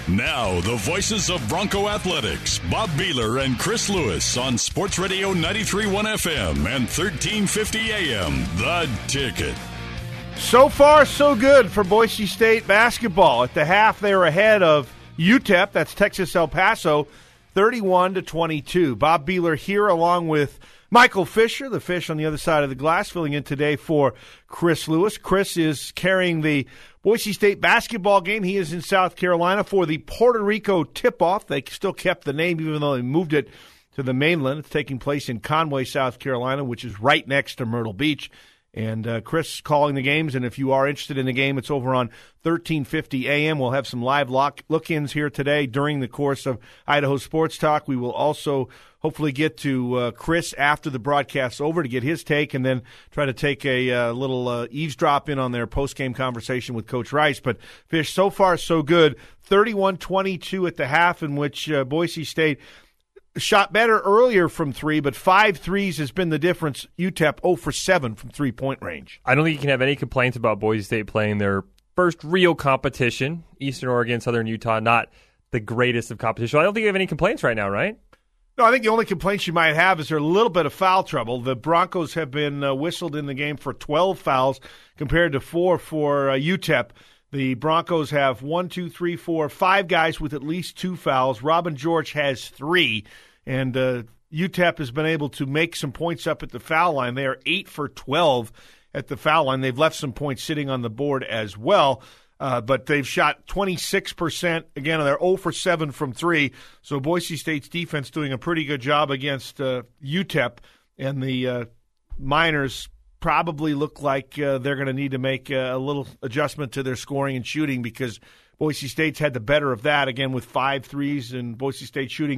Now, the voices of Bronco Athletics, Bob Beeler and Chris Lewis on Sports Radio 93.1 FM and 1350 AM. The Ticket. So far, so good for Boise State basketball. At the half, they were ahead of UTEP, that's Texas El Paso, 31-22. Bob Beeler here along with Michael Fisher, the fish on the other side of the glass, filling in today for Chris Lewis. Chris is carrying the Boise State basketball game. He is in South Carolina for the Puerto Rico tip-off. They still kept the name even though they moved it to the mainland. It's taking place in Conway, South Carolina, which is right next to Myrtle Beach. And Chris calling the games, and if you are interested in the game, it's over on 1350 AM. We'll have some live look-ins here today during the course of Idaho Sports Talk. We will also hopefully get to Chris after the broadcast's over to get his take and then try to take a little eavesdrop in on their post-game conversation with Coach Rice. But, Fish, so far so good. 31-22 at the half, in which Boise State shot better earlier from three, but 5 threes has been the difference. UTEP 0 for 7 from three-point range. I don't think you can have any complaints about Boise State playing their first real competition. Eastern Oregon, Southern Utah, not the greatest of competition. I don't think you have any complaints right now, right? No, I think the only complaints you might have is there's a little bit of foul trouble. The Broncos have been whistled in the game for 12 fouls compared to 4 for UTEP. The Broncos have 5 guys with at least 2 fouls. Robin George has 3. And UTEP has been able to make some points up at the foul line. They are 8 for 12 at the foul line. They've left some points sitting on the board as well. But they've shot 26%. Again, they're 0 for 7 from 3. So Boise State's defense doing a pretty good job against UTEP. And the Miners probably look like they're going to need to make a little adjustment to their scoring and shooting because Boise State's had the better of that, again, with 5 threes, and Boise State shooting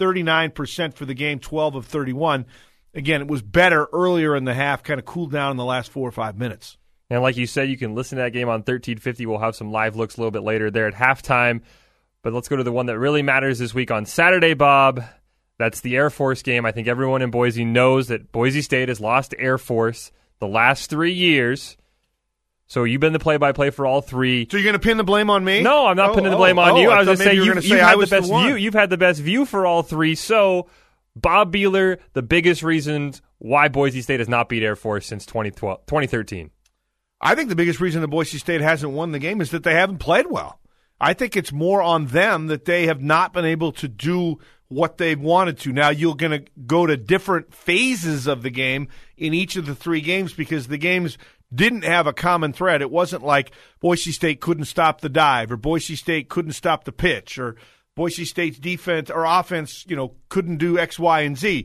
39% for the game, 12 of 31. Again, it was better earlier in the half, kind of cooled down in the last 4 or 5 minutes. And like you said, you can listen to that game on 1350. We'll have some live looks a little bit later there at halftime. But let's go to the one that really matters this week on Saturday, Bob. That's the Air Force game. I think everyone in Boise knows that Boise State has lost to Air Force the last 3 years. So you've been the play-by-play for all 3. So you're going to pin the blame on me? No, I'm not pinning the blame on you. I was just saying you've had the best view. You've had the best view for all 3. So, Bob Beeler, the biggest reasons why Boise State has not beat Air Force since 2013. I think the biggest reason that Boise State hasn't won the game is that they haven't played well. I think it's more on them that they have not been able to do what they've wanted to. Now, you're going to go to different phases of the game in each of the 3 games because the games didn't have a common thread. It wasn't like Boise State couldn't stop the dive or Boise State couldn't stop the pitch or Boise State's defense or offense, couldn't do X, Y, and Z.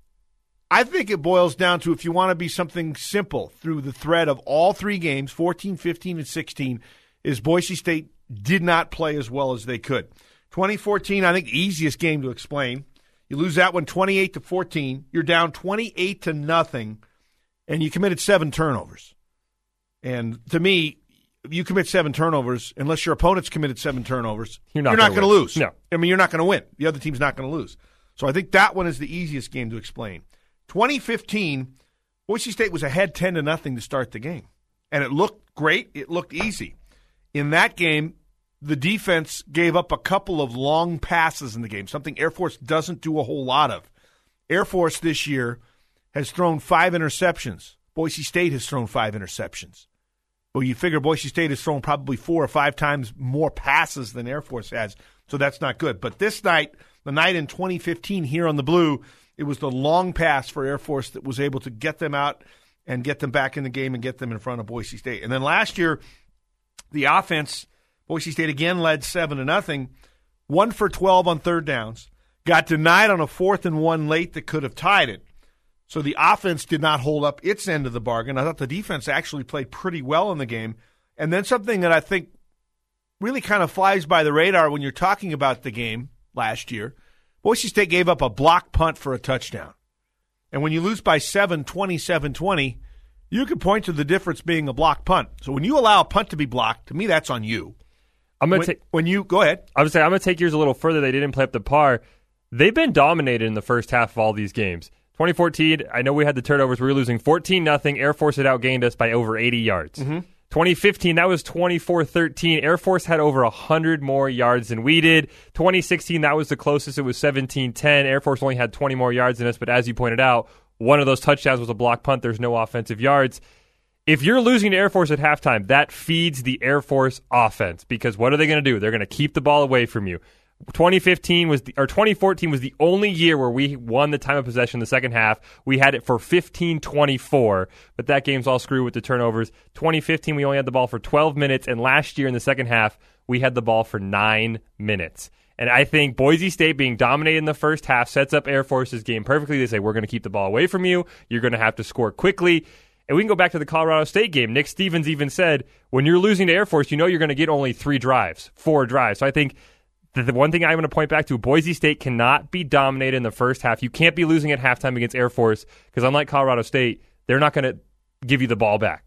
I think it boils down to, if you want to be something simple through the thread of all 3 games, 14, 15, and 16, is Boise State did not play as well as they could. 2014, I think the easiest game to explain. You lose that one 28-14. You're down 28-0, and you committed 7 turnovers. And to me, you commit 7 turnovers, unless your opponent's committed 7 turnovers, you're not going to lose. No. I mean, you're not going to win. The other team's not going to lose. So I think that one is the easiest game to explain. 2015, Boise State was ahead 10-0 to start the game. And it looked great. It looked easy. In that game, the defense gave up a couple of long passes in the game, something Air Force doesn't do a whole lot of. Air Force this year has thrown 5 interceptions. Boise State has thrown 5 interceptions. Well, you figure Boise State has thrown probably 4 or 5 times more passes than Air Force has, so that's not good. But this night, the night in 2015 here on the Blue, it was the long pass for Air Force that was able to get them out and get them back in the game and get them in front of Boise State. And then last year, the offense, Boise State again led 7-0, 1 for 12 on third downs, got denied on a 4th and 1 late that could have tied it. So the offense did not hold up its end of the bargain. I thought the defense actually played pretty well in the game. And then something that I think really kind of flies by the radar when you're talking about the game last year, Boise State gave up a block punt for a touchdown. And when you lose by 7, 27-20, you can point to the difference being a block punt. So when you allow a punt to be blocked, to me, that's on you. Go ahead. I would say I'm going to take yours a little further. They didn't play up to par. They've been dominated in the first half of all these games. 2014, I know we had the turnovers. We were losing 14-0. Air Force had outgained us by over 80 yards. Mm-hmm. 2015, that was 24-13. Air Force had over 100 more yards than we did. 2016, that was the closest. It was 17-10. Air Force only had 20 more yards than us, but as you pointed out, one of those touchdowns was a block punt. There's no offensive yards. If you're losing to Air Force at halftime, that feeds the Air Force offense, because what are they going to do? They're going to keep the ball away from you. 2014 was the only year where we won the time of possession in the second half. We had it for 15-24, but that game's all screwed with the turnovers. 2015, we only had the ball for 12 minutes, and last year in the second half, we had the ball for 9 minutes. And I think Boise State being dominated in the first half sets up Air Force's game perfectly. They say, we're going to keep the ball away from you. You're going to have to score quickly. And we can go back to the Colorado State game. Nick Stevens even said, when you're losing to Air Force, you know you're going to get only 4 drives. So I think the one thing I'm going to point back to, Boise State cannot be dominated in the first half. You can't be losing at halftime against Air Force, because unlike Colorado State, they're not going to give you the ball back.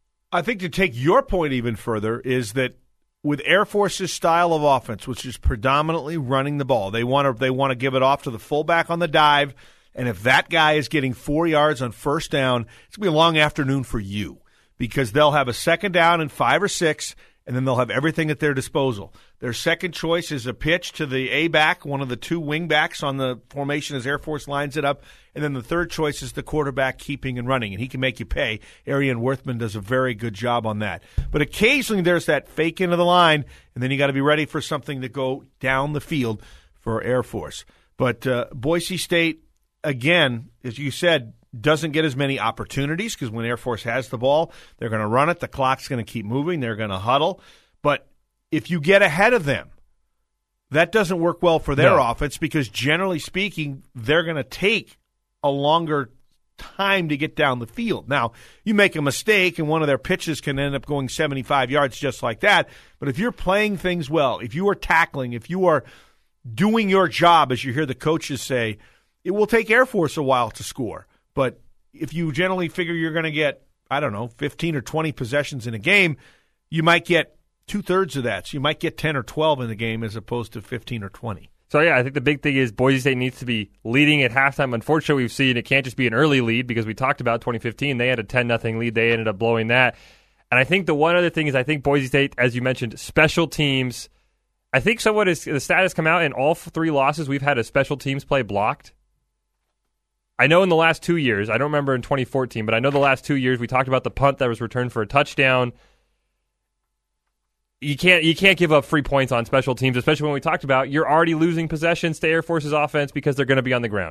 I think to take your point even further is that with Air Force's style of offense, which is predominantly running the ball, they want to give it off to the fullback on the dive, and if that guy is getting 4 yards on first down, it's going to be a long afternoon for you, because they'll have a second down and 5 or 6, and then they'll have everything at their disposal. Their second choice is a pitch to the A-back, one of the 2 wing-backs on the formation as Air Force lines it up, and then the third choice is the quarterback keeping and running, and he can make you pay. Arian Worthman does a very good job on that. But occasionally there's that fake into the line, and then you got to be ready for something to go down the field for Air Force. But Boise State, again, as you said, doesn't get as many opportunities, because when Air Force has the ball, they're going to run it. The clock's going to keep moving. They're going to huddle. But if you get ahead of them, that doesn't work well for their offense, because generally speaking, they're going to take a longer time to get down the field. Now, you make a mistake, and one of their pitches can end up going 75 yards just like that. But if you're playing things well, if you are tackling, if you are doing your job, as you hear the coaches say, it will take Air Force a while to score. But if you generally figure you're going to get, 15 or 20 possessions in a game, you might get 2/3 of that. So you might get 10 or 12 in the game as opposed to 15 or 20. So, yeah, I think the big thing is Boise State needs to be leading at halftime. Unfortunately, we've seen it can't just be an early lead, because we talked about 2015. They had a 10-0 lead. They ended up blowing that. And I think the one other thing is, I think Boise State, as you mentioned, special teams. I think somewhat is the stat has come out in all 3 losses we've had a special teams play blocked. I know in the last 2 years, I don't remember in 2014, but I know the last 2 years we talked about the punt that was returned for a touchdown. You can't give up free points on special teams, especially when we talked about you're already losing possessions to Air Force's offense because they're going to be on the ground.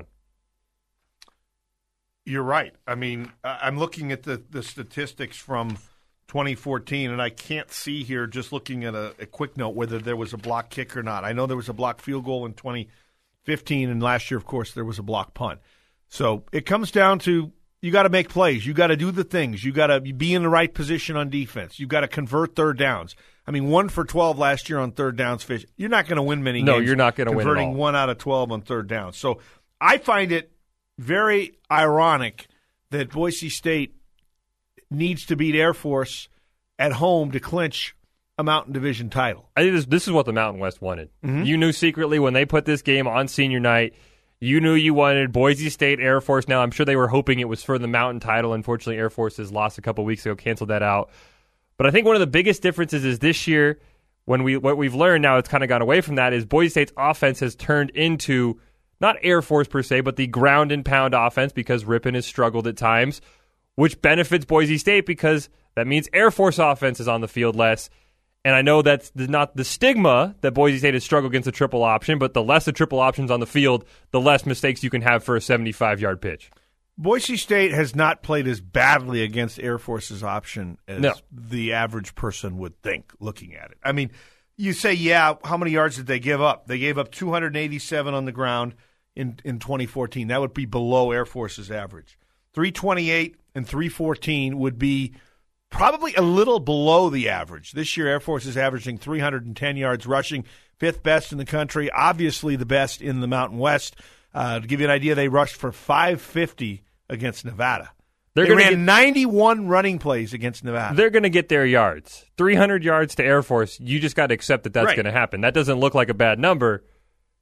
You're right. I mean, I'm looking at the statistics from 2014, and I can't see here, just looking at a quick note, whether there was a block kick or not. I know there was a block field goal in 2015, and last year, of course, there was a block punt. So it comes down to you got to make plays. You got to do the things. You got to be in the right position on defense. You got to convert third downs. I mean, 1 for 12 last year on third downs. You're not going to win many games. No, you're not going to win at all. Converting 1 out of 12 on third downs. So I find it very ironic that Boise State needs to beat Air Force at home to clinch a Mountain Division title. I think this is what the Mountain West wanted. Mm-hmm. You knew secretly when they put this game on senior night, you knew you wanted Boise State, Air Force. Now, I'm sure they were hoping it was for the Mountain title. Unfortunately, Air Force has lost a couple weeks ago, canceled that out. But I think one of the biggest differences is this year, what we've learned now, it's kind of gone away from that, is Boise State's offense has turned into not Air Force per se, but the ground and pound offense, because Ripon has struggled at times, which benefits Boise State because that means Air Force offense is on the field less. And I know that's not the stigma that Boise State has struggled against a triple option, but the less the triple options on the field, the less mistakes you can have for a 75-yard pitch. Boise State has not played as badly against Air Force's option as the average person would think looking at it. I mean, you say, how many yards did they give up? They gave up 287 on the ground in 2014. That would be below Air Force's average. 328 and 314 would be probably a little below the average. This year, Air Force is averaging 310 yards rushing, 5th best in the country, obviously the best in the Mountain West. To give you an idea, they rushed for 550 against Nevada. They ran 91 running plays against Nevada. They're going to get their yards. 300 yards to Air Force, you just got to accept that that's going to happen. That doesn't look like a bad number.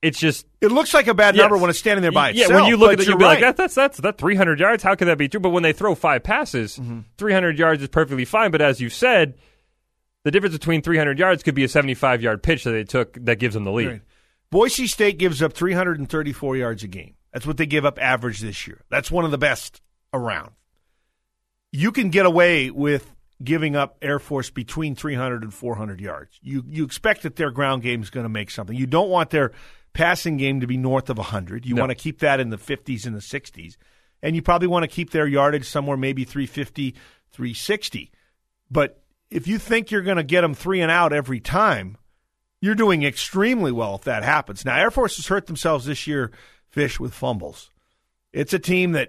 It's just it looks like a bad number when it's standing there by itself. Yeah, when you look at it, you'll be right. like, that's 300 yards. How could that be true? But when they throw 5 passes, 300 yards is perfectly fine. But as you said, the difference between 300 yards could be a 75-yard pitch that they took that gives them the lead. Right. Boise State gives up 334 yards a game. That's what they give up average this year. That's one of the best around. You can get away with giving up Air Force between 300 and 400 yards. You expect that their ground game is going to make something. You don't want their passing game to be north of 100. You want to keep that in the 50s and the 60s. And you probably want to keep their yardage somewhere maybe 350, 360. But if you think you're going to get them 3 and out every time, you're doing extremely well if that happens. Now, Air Force has hurt themselves this year, Fish, with fumbles. It's a team that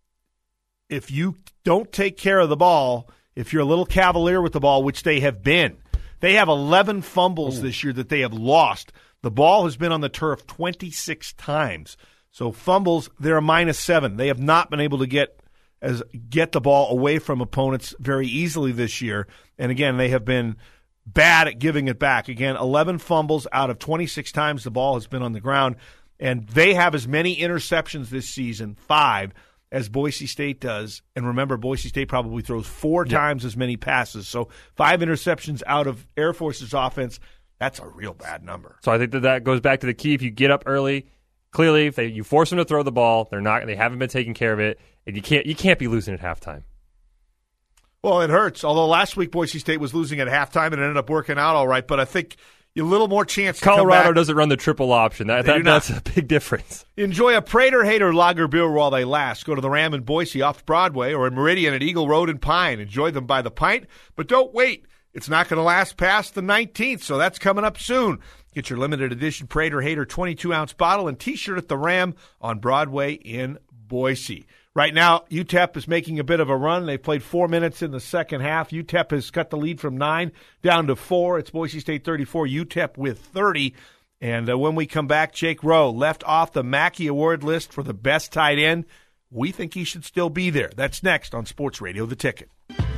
if you don't take care of the ball, if you're a little cavalier with the ball, which they have been, they have 11 fumbles this year that they have lost. The ball has been on the turf 26 times. So fumbles, they're a -7. They have not been able to get the ball away from opponents very easily this year. And again, they have been bad at giving it back. Again, 11 fumbles out of 26 times the ball has been on the ground. And they have as many interceptions this season, 5, as Boise State does. And remember, Boise State probably throws 4 times as many passes. So 5 interceptions out of Air Force's offense, that's a real bad number. So I think that goes back to the key. If you get up early, clearly, if you force them to throw the ball, they haven't been taking care of it, and you can't be losing at halftime. Well, it hurts. Although last week Boise State was losing at halftime and it ended up working out all right. But I think a little more chance to Colorado come back. doesn't run the triple option. That's a big difference. Enjoy a Prater Hater lager beer while they last. Go to the Ram in Boise off Broadway or in Meridian at Eagle Road and Pine. Enjoy them by the pint, but don't wait. It's not going to last past the 19th, so that's coming up soon. Get your limited edition Prater Hater 22-ounce bottle and T-shirt at the Ram on Broadway in Boise. Right now, UTEP is making a bit of a run. They played 4 minutes in the second half. UTEP has cut the lead from 9 down to 4. It's Boise State 34, UTEP with 30. And when we come back, Jake Rowe left off the Mackey Award list for the best tight end. We think he should still be there. That's next on Sports Radio The Ticket.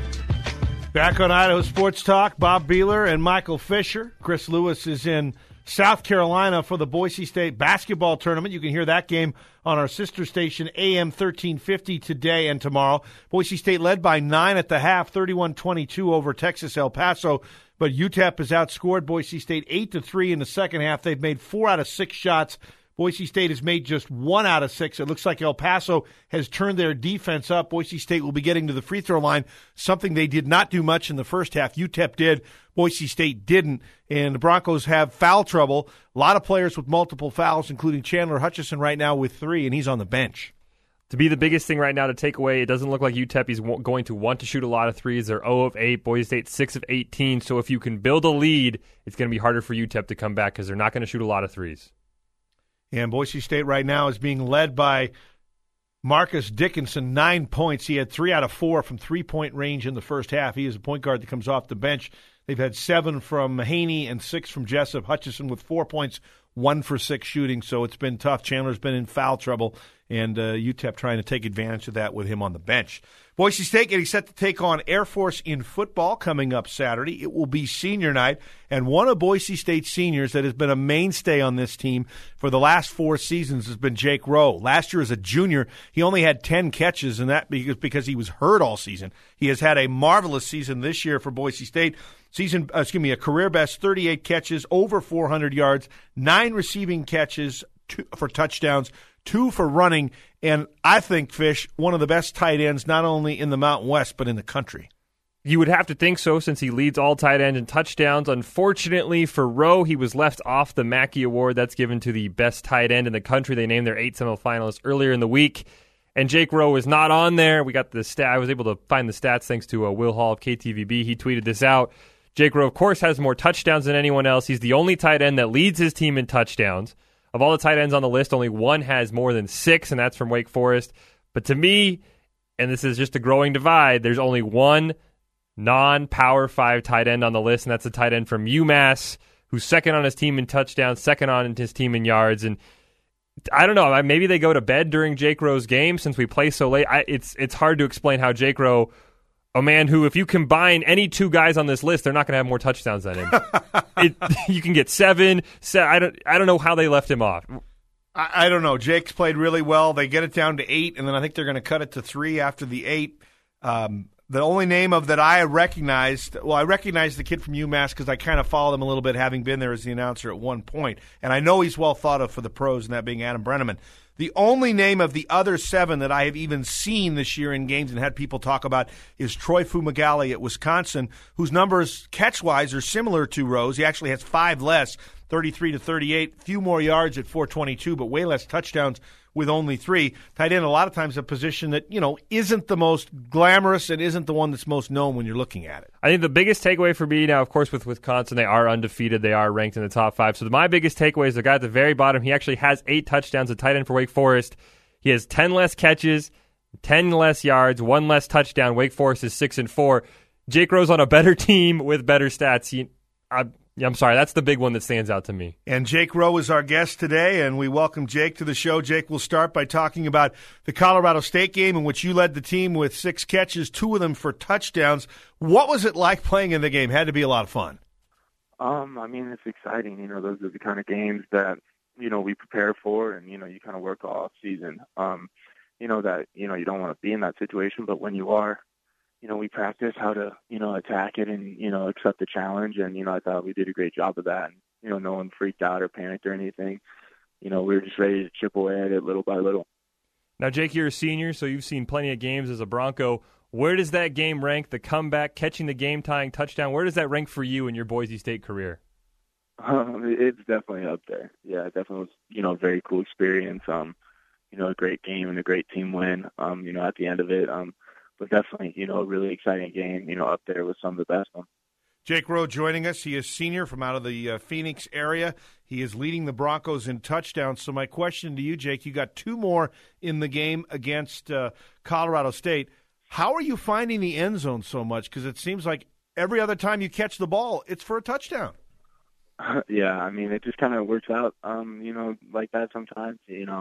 Back on Idaho Sports Talk, Bob Beeler and Michael Fisher. Chris Lewis is in South Carolina for the Boise State basketball tournament. You can hear that game on our sister station, AM 1350, today and tomorrow. Boise State led by 9 at the half, 31-22 over Texas El Paso. But UTEP has outscored Boise State 8-3 in the second half. They've made 4 out of 6 shots. Boise State has made just 1 out of 6. It looks like El Paso has turned their defense up. Boise State will be getting to the free throw line, something they did not do much in the first half. UTEP did. Boise State didn't. And the Broncos have foul trouble. A lot of players with multiple fouls, including Chandler Hutchison right now with 3, and he's on the bench. To be the biggest thing right now to take away, it doesn't look like UTEP is going to want to shoot a lot of threes. They're 0 of 8, Boise State 6 of 18. So if you can build a lead, it's going to be harder for UTEP to come back because they're not going to shoot a lot of threes. And Boise State right now is being led by Marcus Dickinson, 9 points. He had 3 out of 4 from three-point range in the first half. He is a point guard that comes off the bench. They've had 7 from Haney and 6 from Jessup. Hutchison with 4 points, 1 for 6 shooting, so it's been tough. Chandler's been in foul trouble, and UTEP trying to take advantage of that with him on the bench. Boise State getting set to take on Air Force in football coming up Saturday. It will be senior night, and one of Boise State's seniors that has been a mainstay on this team for the last 4 seasons has been Jake Rowe. Last year as a junior, he only had 10 catches, and that because he was hurt all season. He has had a marvelous season this year for Boise State. A career best 38 catches, over 400 yards, 9 receiving catches, 2 for touchdowns, 2 for running, and I think, Fish, one of the best tight ends not only in the Mountain West but in the country. You would have to think so since he leads all tight ends in touchdowns. Unfortunately for Rowe, he was left off the Mackey Award. That's given to the best tight end in the country. They named their 8 semifinalists earlier in the week, and Jake Rowe is not on there. We got the stat. I was able to find the stats thanks to Will Hall of KTVB. He tweeted this out. Jake Rowe, of course, has more touchdowns than anyone else. He's the only tight end that leads his team in touchdowns. Of all the tight ends on the list, only one has more than 6, and that's from Wake Forest. But to me, and this is just a growing divide, there's only one non-Power 5 tight end on the list, and that's a tight end from UMass, who's second on his team in touchdowns, second on his team in yards. And I don't know, maybe they go to bed during Jake Rowe's game since we play so late. It's hard to explain how Jake Rowe, a man who, if you combine any two guys on this list, they're not going to have more touchdowns than him. You can get seven. I don't know how they left him off. I don't know. Jake's played really well. They get it down to 8, and then I think they're going to cut it to 3 after the 8. The only name of that I recognized, I recognized the kid from UMass because I kind of followed him a little bit, having been there as the announcer at one point. And I know he's well thought of for the pros, and that being Adam Brenneman. The only name of the other 7 that I have even seen this year in games and had people talk about is Troy Fumagalli at Wisconsin, whose numbers catch-wise are similar to Rose. He actually has 5 less, 33 to 38, few more yards at 422, but way less touchdowns with only 3. Tight end, a lot of times a position that, isn't the most glamorous and isn't the one that's most known when you're looking at it. I think the biggest takeaway for me now, of course, with Wisconsin, they are undefeated. They are ranked in the top 5. So my biggest takeaway is the guy at the very bottom. He actually has 8 touchdowns, a tight end for Wake Forest. He has 10 less catches, 10 less yards, 1 less touchdown. Wake Forest is 6-4. Jake Rose on a better team with better stats. I'm sorry, that's the big one that stands out to me. And Jake Rowe is our guest today, and we welcome Jake to the show. Jake, we'll start by talking about the Colorado State game in which you led the team with 6 catches, 2 of them for touchdowns. What was it like playing in the game? Had to be a lot of fun. It's exciting. Those are the kind of games that, we prepare for and, you kind of work all season. You don't want to be in that situation, but when you are, we practice how to, attack it and, accept the challenge. And, I thought we did a great job of that. And, no one freaked out or panicked or anything. We were just ready to chip away at it little by little. Now, Jake, you're a senior, so you've seen plenty of games as a Bronco. Where does that game rank, the comeback, catching the game-tying touchdown? Where does that rank for you in your Boise State career? It's definitely up there. Yeah, it definitely was, a very cool experience. A great game and a great team win, at the end of it. But definitely, a really exciting game, up there with some of the best ones. Jake Rowe joining us. He is senior from out of the Phoenix area. He is leading the Broncos in touchdowns. So my question to you, Jake, you got 2 more in the game against Colorado State. How are you finding the end zone so much? Because it seems like every other time you catch the ball, it's for a touchdown. Yeah, it just kind of works out, like that sometimes.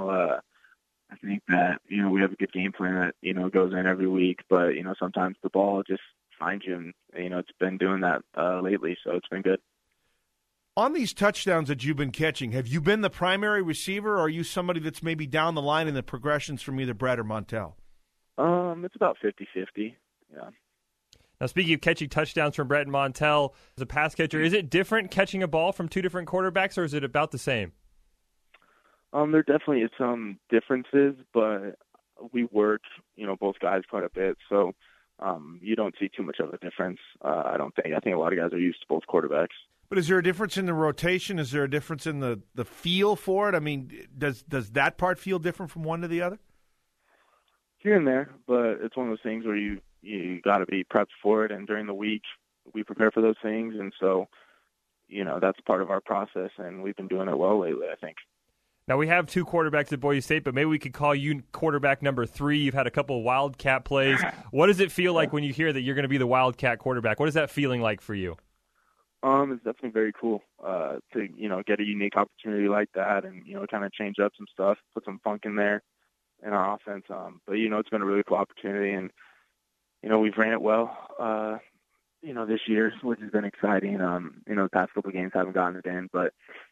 I think that, we have a good game plan that, goes in every week, but, sometimes the ball just finds you, and, it's been doing that lately, so it's been good. On these touchdowns that you've been catching, have you been the primary receiver, or are you somebody that's maybe down the line in the progressions from either Brett or Montel? It's about 50-50, yeah. Now, speaking of catching touchdowns from Brett and Montel, as a pass catcher, is it different catching a ball from 2 different quarterbacks, or is it about the same? There definitely is some differences, but we work, both guys quite a bit, so you don't see too much of a difference, I don't think. I think a lot of guys are used to both quarterbacks. But is there a difference in the rotation? Is there a difference in the feel for it? Does that part feel different from one to the other? Here and there, but it's one of those things where you got to be prepped for it, and during the week we prepare for those things, and so, that's part of our process, and we've been doing it well lately, I think. Now, we have 2 quarterbacks at Boise State, but maybe we could call you quarterback number 3. You've had a couple of Wildcat plays. What does it feel like when you hear that you're going to be the Wildcat quarterback? What is that feeling like for you? It's definitely very cool to, get a unique opportunity like that and, kind of change up some stuff, put some funk in there in our offense. But, it's been a really cool opportunity, and, we've ran it well, this year, which has been exciting. The past couple of games haven't gotten it in, but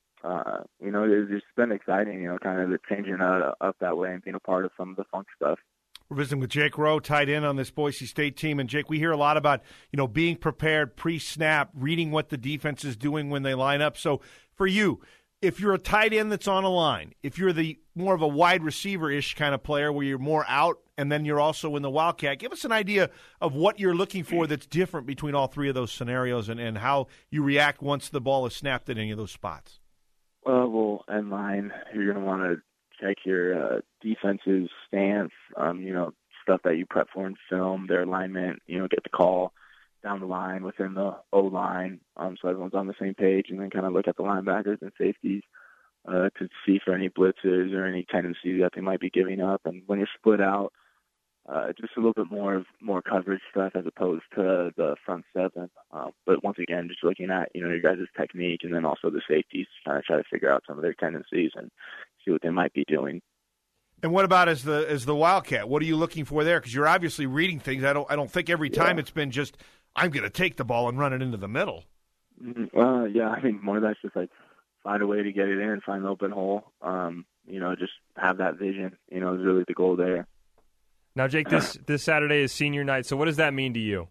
it's just been exciting, kind of changing up that way and being a part of some of the funk stuff. We're visiting with Jake Rowe, tight end on this Boise State team. And, Jake, we hear a lot about, being prepared pre-snap, reading what the defense is doing when they line up. So, for you, if you're a tight end that's on a line, if you're the more of a wide receiver-ish kind of player where you're more out and then you're also in the Wildcat, give us an idea of what you're looking for that's different between all 3 of those scenarios and how you react once the ball is snapped at any of those spots. End line, you're going to want to check your defense's stance, stuff that you prep for in film, their alignment, get the call down the line within the O-line, so everyone's on the same page, and then kind of look at the linebackers and safeties to see for any blitzes or any tendencies that they might be giving up. And when you're split out, just a little bit more coverage stuff as opposed to the front 7. But once again, just looking at, your guys' technique and then also the safeties, kind of try to figure out some of their tendencies and see what they might be doing. And what about as the Wildcat? What are you looking for there? Because you're obviously reading things. I don't think every time it's been just I'm going to take the ball and run it into the middle. Yeah, I think more of that's just like find a way to get it in, find an open hole. Just have that vision. Is really the goal there. Now, Jake, this Saturday is senior night. So what does that mean to you?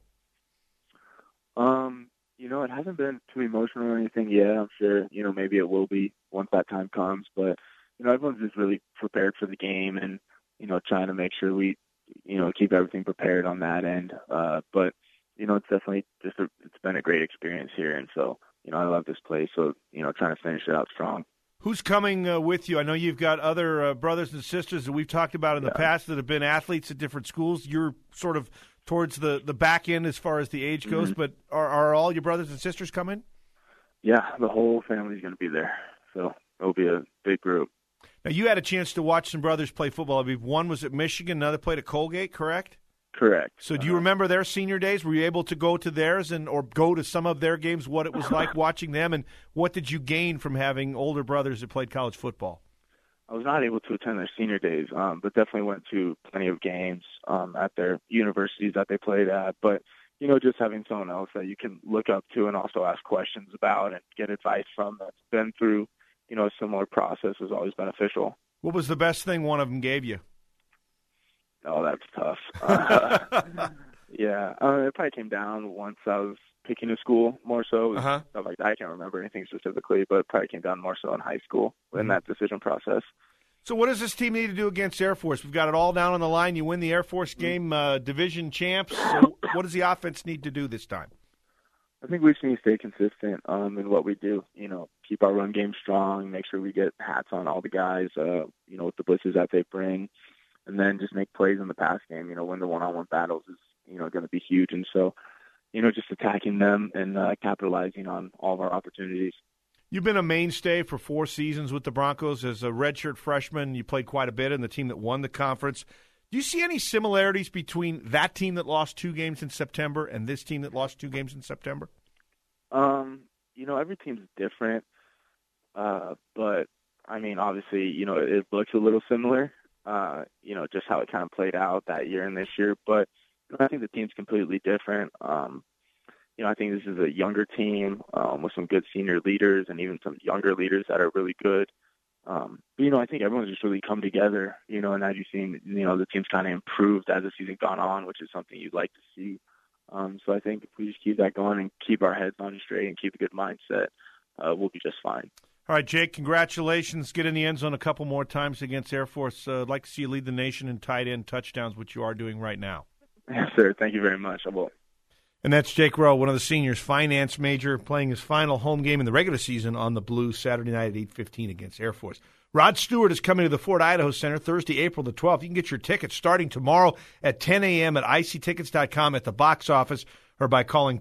It hasn't been too emotional or anything yet. I'm sure, maybe it will be once that time comes. But, everyone's just really prepared for the game and, trying to make sure we, keep everything prepared on that end. But, it's definitely it's been a great experience here. And so, I love this place. So, trying to finish it out strong. Who's coming with you? I know you've got other brothers and sisters that we've talked about in the past that have been athletes at different schools. You're sort of towards the back end as far as the age goes, but are all your brothers and sisters coming? Yeah, the whole family's going to be there. So it'll be a big group. Now, you had a chance to watch some brothers play football. I believe one was at Michigan, another played at Colgate, correct? Correct. So do you remember their senior days? Were you able to go to theirs or go to some of their games, what it was like watching them, and what did you gain from having older brothers that played college football? I was not able to attend their senior days, but definitely went to plenty of games at their universities that they played at. But, just having someone else that you can look up to and also ask questions about and get advice from that's been through, a similar process is always beneficial. What was the best thing one of them gave you? Oh, that's tough. It probably came down once I was picking a school more so. Stuff like that. I can't remember anything specifically, but it probably came down more so in high school in that decision process. So what does this team need to do against Air Force? We've got it all down on the line. You win the Air Force game, division champs. So what does the offense need to do this time? I think we just need to stay consistent in what we do. Keep our run game strong, make sure we get hats on all the guys, with the blitzes that they bring, and then just make plays in the pass game. Win the one-on-one battles is, going to be huge. And so, just attacking them and capitalizing on all of our opportunities. You've been a mainstay for 4 seasons with the Broncos as a redshirt freshman. You played quite a bit in the team that won the conference. Do you see any similarities between that team that lost 2 games in September and this team that lost 2 games in September? Every team's different. But, obviously, it looks a little similar, just how it kind of played out that year and this year. But I think the team's completely different. I think this is a younger team with some good senior leaders and even some younger leaders that are really good. I think everyone's just really come together, and as you've seen, the team's kind of improved as the season gone on, which is something you'd like to see. So I think if we just keep that going and keep our heads on straight and keep a good mindset, we'll be just fine. All right, Jake, congratulations. Get in the end zone a couple more times against Air Force. I'd like to see you lead the nation in tight end touchdowns, which you are doing right now. Yes, sir. Thank you very much. I will. And that's Jake Rowe, one of the seniors, finance major, playing his final home game in the regular season on the Blues Saturday night at 8:15 against Air Force. Rod Stewart is coming to the Ford Idaho Center Thursday, April the 12th. You can get your tickets starting tomorrow at 10 a.m. at ictickets.com at the box office or by calling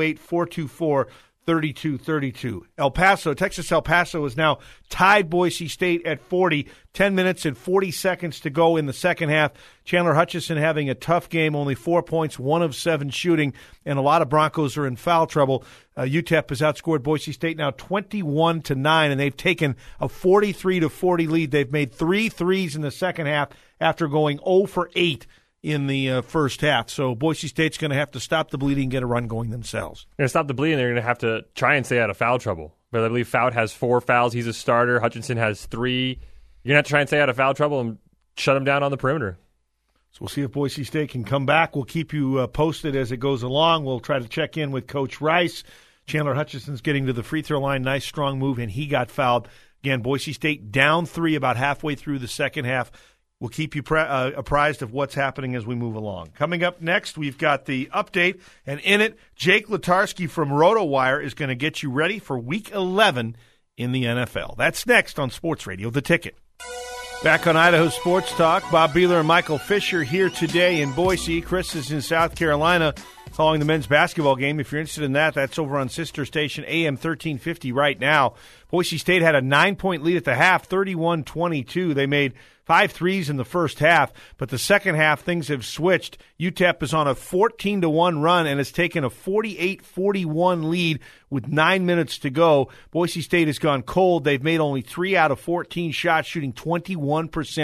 208-424-3232. Texas El Paso is now tied Boise State at 40. 10 minutes and 40 seconds to go in the second half. Chandler Hutchison having a tough game, only 4 points, 1 of 7 shooting, and a lot of Broncos are in foul trouble. UTEP has outscored Boise State now 21-9, and they've taken a 43-40 lead. They've made 3 threes in the second half after going 0 for 8 in the first half. So Boise State's going to have to stop the bleeding and get a run going themselves. They're going to stop the bleeding. They're going to have to try and stay out of foul trouble. But I believe Fout has 4 fouls. He's a starter. Hutchinson has 3. You're going to have to try and stay out of foul trouble and shut him down on the perimeter. So we'll see if Boise State can come back. We'll keep you posted as it goes along. We'll try to check in with Coach Rice. Chandler Hutchison's getting to the free throw line. Nice, strong move, and he got fouled. Again, Boise State down 3 about halfway through the second half. We'll keep you apprised of what's happening as we move along. Coming up next, we've got the update, and in it, Jake Latarski from RotoWire is going to get you ready for Week 11 in the NFL. That's next on Sports Radio The Ticket. Back on Idaho Sports Talk, Bob Beeler and Michael Fisher here today in Boise. Chris is in South Carolina following the men's basketball game. If you're interested in that, that's over on sister station AM 1350 right now. Boise State had a 9-point lead at the half, 31-22. They made 5 threes in the first half, but the second half things have switched. UTEP is on a 14-1 run and has taken a 48-41 lead with 9 minutes to go. Boise State has gone cold. They've made only 3 out of 14 shots, shooting 21%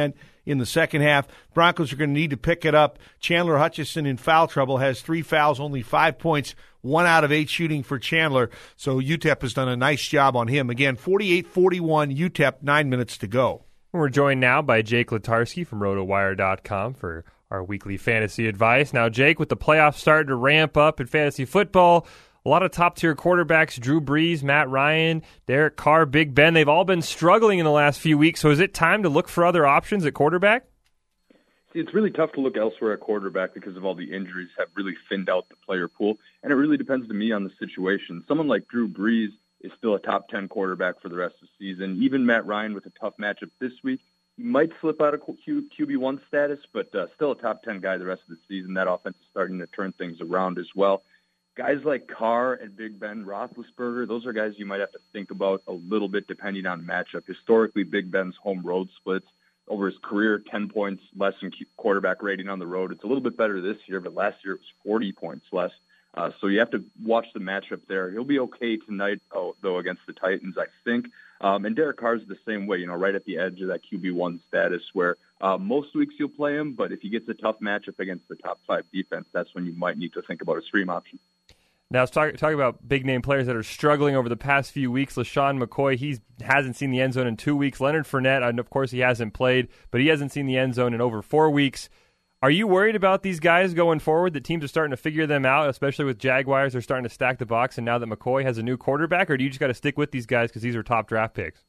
in the second half. Broncos are going to need to pick it up. Chandler Hutchison in foul trouble, has 3 fouls, only 5 points, 1 out of 8 shooting for Chandler. So UTEP has done a nice job on him. Again, 48-41 UTEP, 9 minutes to go. We're joined now by Jake Letarski from RotoWire.com for our weekly fantasy advice. Now, Jake, with the playoffs starting to ramp up in fantasy football, a lot of top-tier quarterbacks, Drew Brees, Matt Ryan, Derek Carr, Big Ben, they've all been struggling in the last few weeks. So is it time to look for other options at quarterback? See, it's really tough to look elsewhere at quarterback because of all the injuries have really thinned out the player pool, and it really depends to me on the situation. Someone like Drew Brees is still a top 10 quarterback for the rest of the season. Even Matt Ryan with a tough matchup this week, he might slip out of QB1 status, but still a top 10 guy the rest of the season. That offense is starting to turn things around as well. Guys like Carr and Big Ben Roethlisberger, those are guys you might have to think about a little bit depending on matchup. Historically, Big Ben's home road splits over his career, 10 points less in quarterback rating on the road. It's a little bit better this year, but last year it was 40 points less. So you have to watch the matchup there. He'll be okay tonight, though, against the Titans, I think. And Derek Carr's the same way, right at the edge of that QB1 status where most weeks you'll play him, but if he gets a tough matchup against the top 5 defense, that's when you might need to think about a stream option. Now, let's talk about big-name players that are struggling over the past few weeks. LaShawn McCoy, he hasn't seen the end zone in 2 weeks. Leonard Fournette, and of course, he hasn't played, but he hasn't seen the end zone in over 4 weeks. Are you worried about these guys going forward, that teams are starting to figure them out, especially with Jaguars? They're starting to stack the box, and now that McCoy has a new quarterback, or do you just got to stick with these guys because these are top draft picks?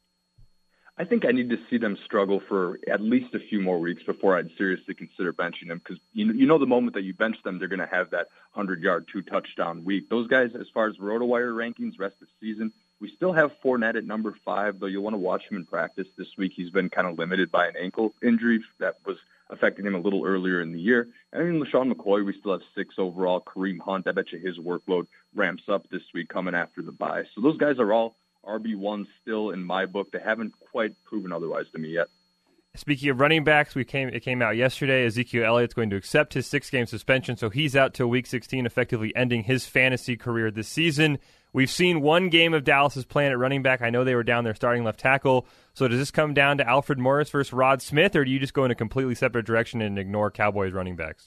I think I need to see them struggle for at least a few more weeks before I'd seriously consider benching them because the moment that you bench them, they're going to have that 100-yard, 2-touchdown week. Those guys, as far as RotoWire rankings, rest of the season, we still have Fournette at number 5, though you'll want to watch him in practice this week. He's been kind of limited by an ankle injury that was affecting him a little earlier in the year. And LaShawn McCoy, we still have 6 overall. Kareem Hunt, I bet you his workload ramps up this week coming after the bye. So those guys are all RB1 still in my book. They haven't quite proven otherwise to me yet. Speaking of running backs, it came out yesterday. Ezekiel Elliott's going to accept his 6-game suspension, so he's out till Week 16, effectively ending his fantasy career this season. We've seen one game of Dallas's plan at running back. I know they were down there starting left tackle. So does this come down to Alfred Morris versus Rod Smith, or do you just go in a completely separate direction and ignore Cowboys running backs?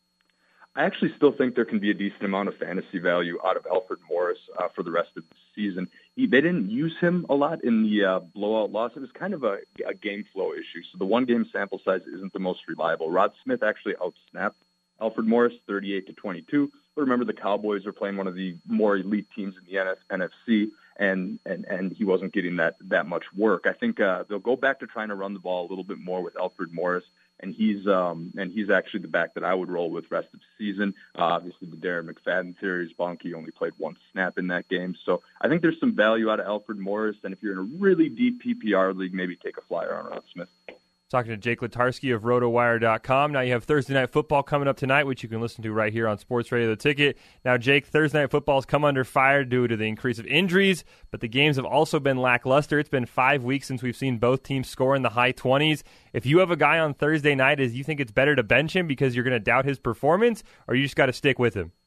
I actually still think there can be a decent amount of fantasy value out of Alfred Morris for the rest of the season. They didn't use him a lot in the blowout loss. It was kind of a game flow issue. So the one-game sample size isn't the most reliable. Rod Smith actually outsnapped Alfred Morris 38-22. But remember, the Cowboys are playing one of the more elite teams in the NFC, and he wasn't getting that much work. I think they'll go back to trying to run the ball a little bit more with Alfred Morris, and he's actually the back that I would roll with rest of the season. Obviously, the Darren McFadden theory is bunk. He only played 1 snap in that game. So I think there's some value out of Alfred Morris, and if you're in a really deep PPR league, maybe take a flyer on Rod Smith. Talking to Jake Letarski of RotoWire.com. Now you have Thursday Night Football coming up tonight, which you can listen to right here on Sports Radio The Ticket. Now, Jake, Thursday Night Football's come under fire due to the increase of injuries, but the games have also been lackluster. It's been 5 weeks since we've seen both teams score in the high 20s. If you have a guy on Thursday night, do you think it's better to bench him because you're going to doubt his performance, or you just got to stick with him?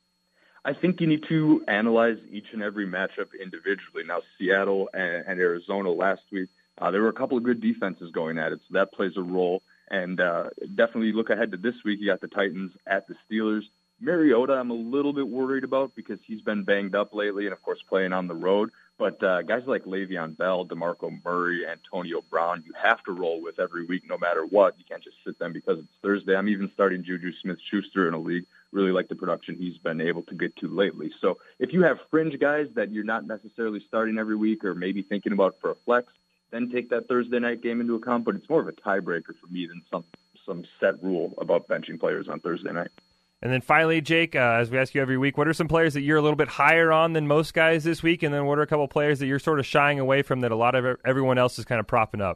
I think you need to analyze each and every matchup individually. Now, Seattle and Arizona last week, there were a couple of good defenses going at it, so that plays a role. And definitely look ahead to this week. You got the Titans at the Steelers. Mariota, I'm a little bit worried about because he's been banged up lately and, of course, playing on the road. But guys like Le'Veon Bell, DeMarco Murray, Antonio Brown, you have to roll with every week no matter what. You can't just sit them because it's Thursday. I'm even starting Juju Smith-Schuster in a league. Really like the production he's been able to get to lately. So if you have fringe guys that you're not necessarily starting every week or maybe thinking about for a flex, then take that Thursday night game into account. But it's more of a tiebreaker for me than some set rule about benching players on Thursday night. And then finally, Jake, as we ask you every week, what are some players that you're a little bit higher on than most guys this week? And then what are a couple players that you're sort of shying away from that a lot of everyone else is kind of propping up?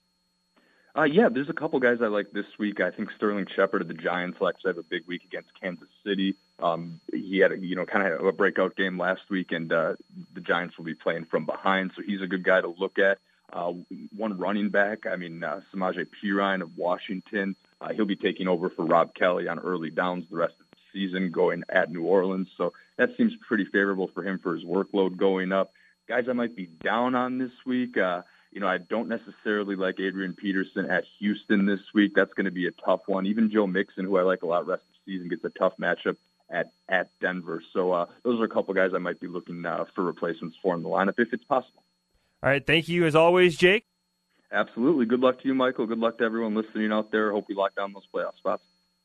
Yeah, there's a couple guys I like this week. I think Sterling Shepard of the Giants will actually have a big week against Kansas City. He had kind of a breakout game last week, and the Giants will be playing from behind, so he's a good guy to look at. One running back, Samaje Perine of Washington, he'll be taking over for Rob Kelly on early downs the rest of the season, going at New Orleans. So that seems pretty favorable for him for his workload going up. Guys I might be down on this week, I don't necessarily like Adrian Peterson at Houston this week. That's going to be a tough one. Even Joe Mixon, who I like a lot rest of the season, gets a tough matchup at Denver. So those are a couple guys I might be looking for replacements for in the lineup if it's possible. All right, thank you as always, Jake. Absolutely. Good luck to you, Michael. Good luck to everyone listening out there. Hope we lock down those playoff spots.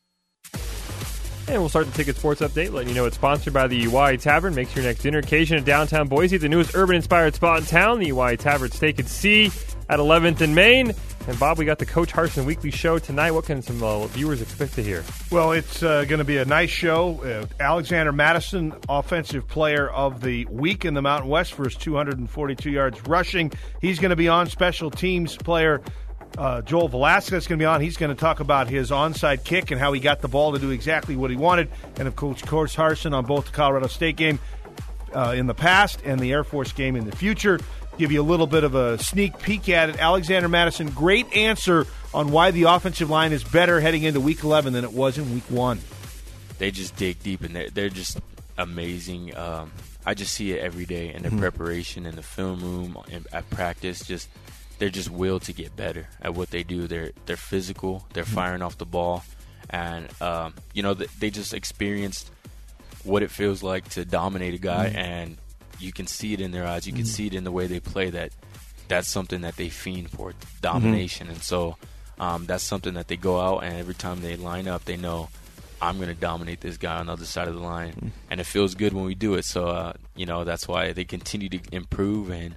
And we'll start the Ticket Sports Update, letting you know it's sponsored by the UI Tavern. Makes your next dinner occasion in downtown Boise the newest urban-inspired spot in town, the UI Tavern Steak and Sea at 11th and Main. And, Bob, we got the Coach Harsin Weekly Show tonight. What can some viewers expect to hear? Well, it's going to be a nice show. Alexander Madison, Offensive Player of the Week in the Mountain West for his 242 yards rushing. He's going to be on. Special Teams player Joel Velasquez is going to be on. He's going to talk about his onside kick and how he got the ball to do exactly what he wanted. And, of course, Coach Harsin on both the Colorado State game in the past and the Air Force game in the future. Give you a little bit of a sneak peek at it. Alexander Madison, great answer on why the offensive line is better heading into Week 11 than it was in Week 1. They just dig deep, and they're just amazing. I just see it every day in the preparation, in the film room, at practice. They're just willed to get better at what they do. They're physical. They're firing off the ball, and they just experienced what it feels like to dominate a guy, and you can see it in their eyes. You can see it in the way they play. That's something that they fiend for, domination, and so that's something that they go out and every time they line up, they know I'm going to dominate this guy on the other side of the line, and it feels good when we do it. So that's why they continue to improve, and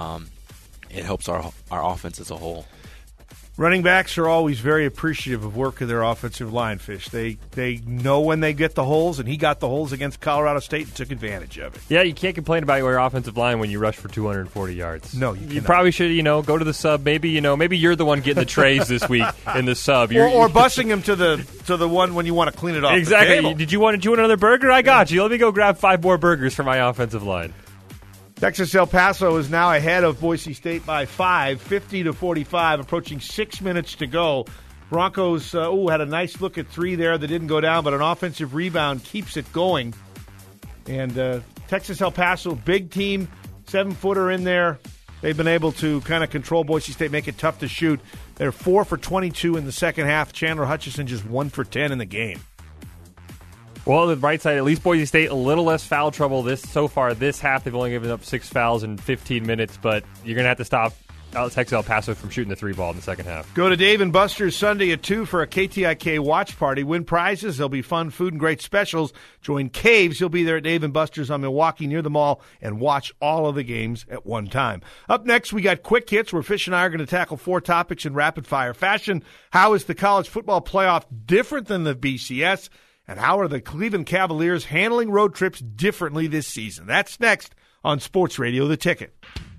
it helps our offense as a whole. Running backs are always very appreciative of work of their offensive line, Fish. They know when they get the holes, and he got the holes against Colorado State and took advantage of it. Yeah, you can't complain about your offensive line when you rush for 240 yards. No, you cannot. Probably should, go to the sub. Maybe you're the one getting the trays this week in the sub. Or busing him to the one when you want to clean it off. Exactly. The table. Did you want another burger? I got you. Let me go grab 5 more burgers for my offensive line. Texas El Paso is now ahead of Boise State by 5, 50-45, approaching 6 minutes to go. Broncos had a nice look at 3 there that didn't go down, but an offensive rebound keeps it going. And Texas El Paso, big team, 7-footer in there. They've been able to kind of control Boise State, make it tough to shoot. They're 4 for 22 in the second half. Chandler Hutchison just 1 for 10 in the game. Well, on the bright side, at least Boise State, a little less foul trouble this half. They've only given up 6 fouls in 15 minutes, but you're going to have to stop Texas El Paso from shooting the 3 ball in the second half. Go to Dave & Buster's Sunday at 2 for a KTIK watch party. Win prizes. There'll be fun food and great specials. Join Caves. He'll be there at Dave & Buster's on Milwaukee near the mall and watch all of the games at one time. Up next, we got Quick Hits where Fish and I are going to tackle 4 topics in rapid-fire fashion. How is the college football playoff different than the BCS? And how are the Cleveland Cavaliers handling road trips differently this season? That's next on Sports Radio The Ticket.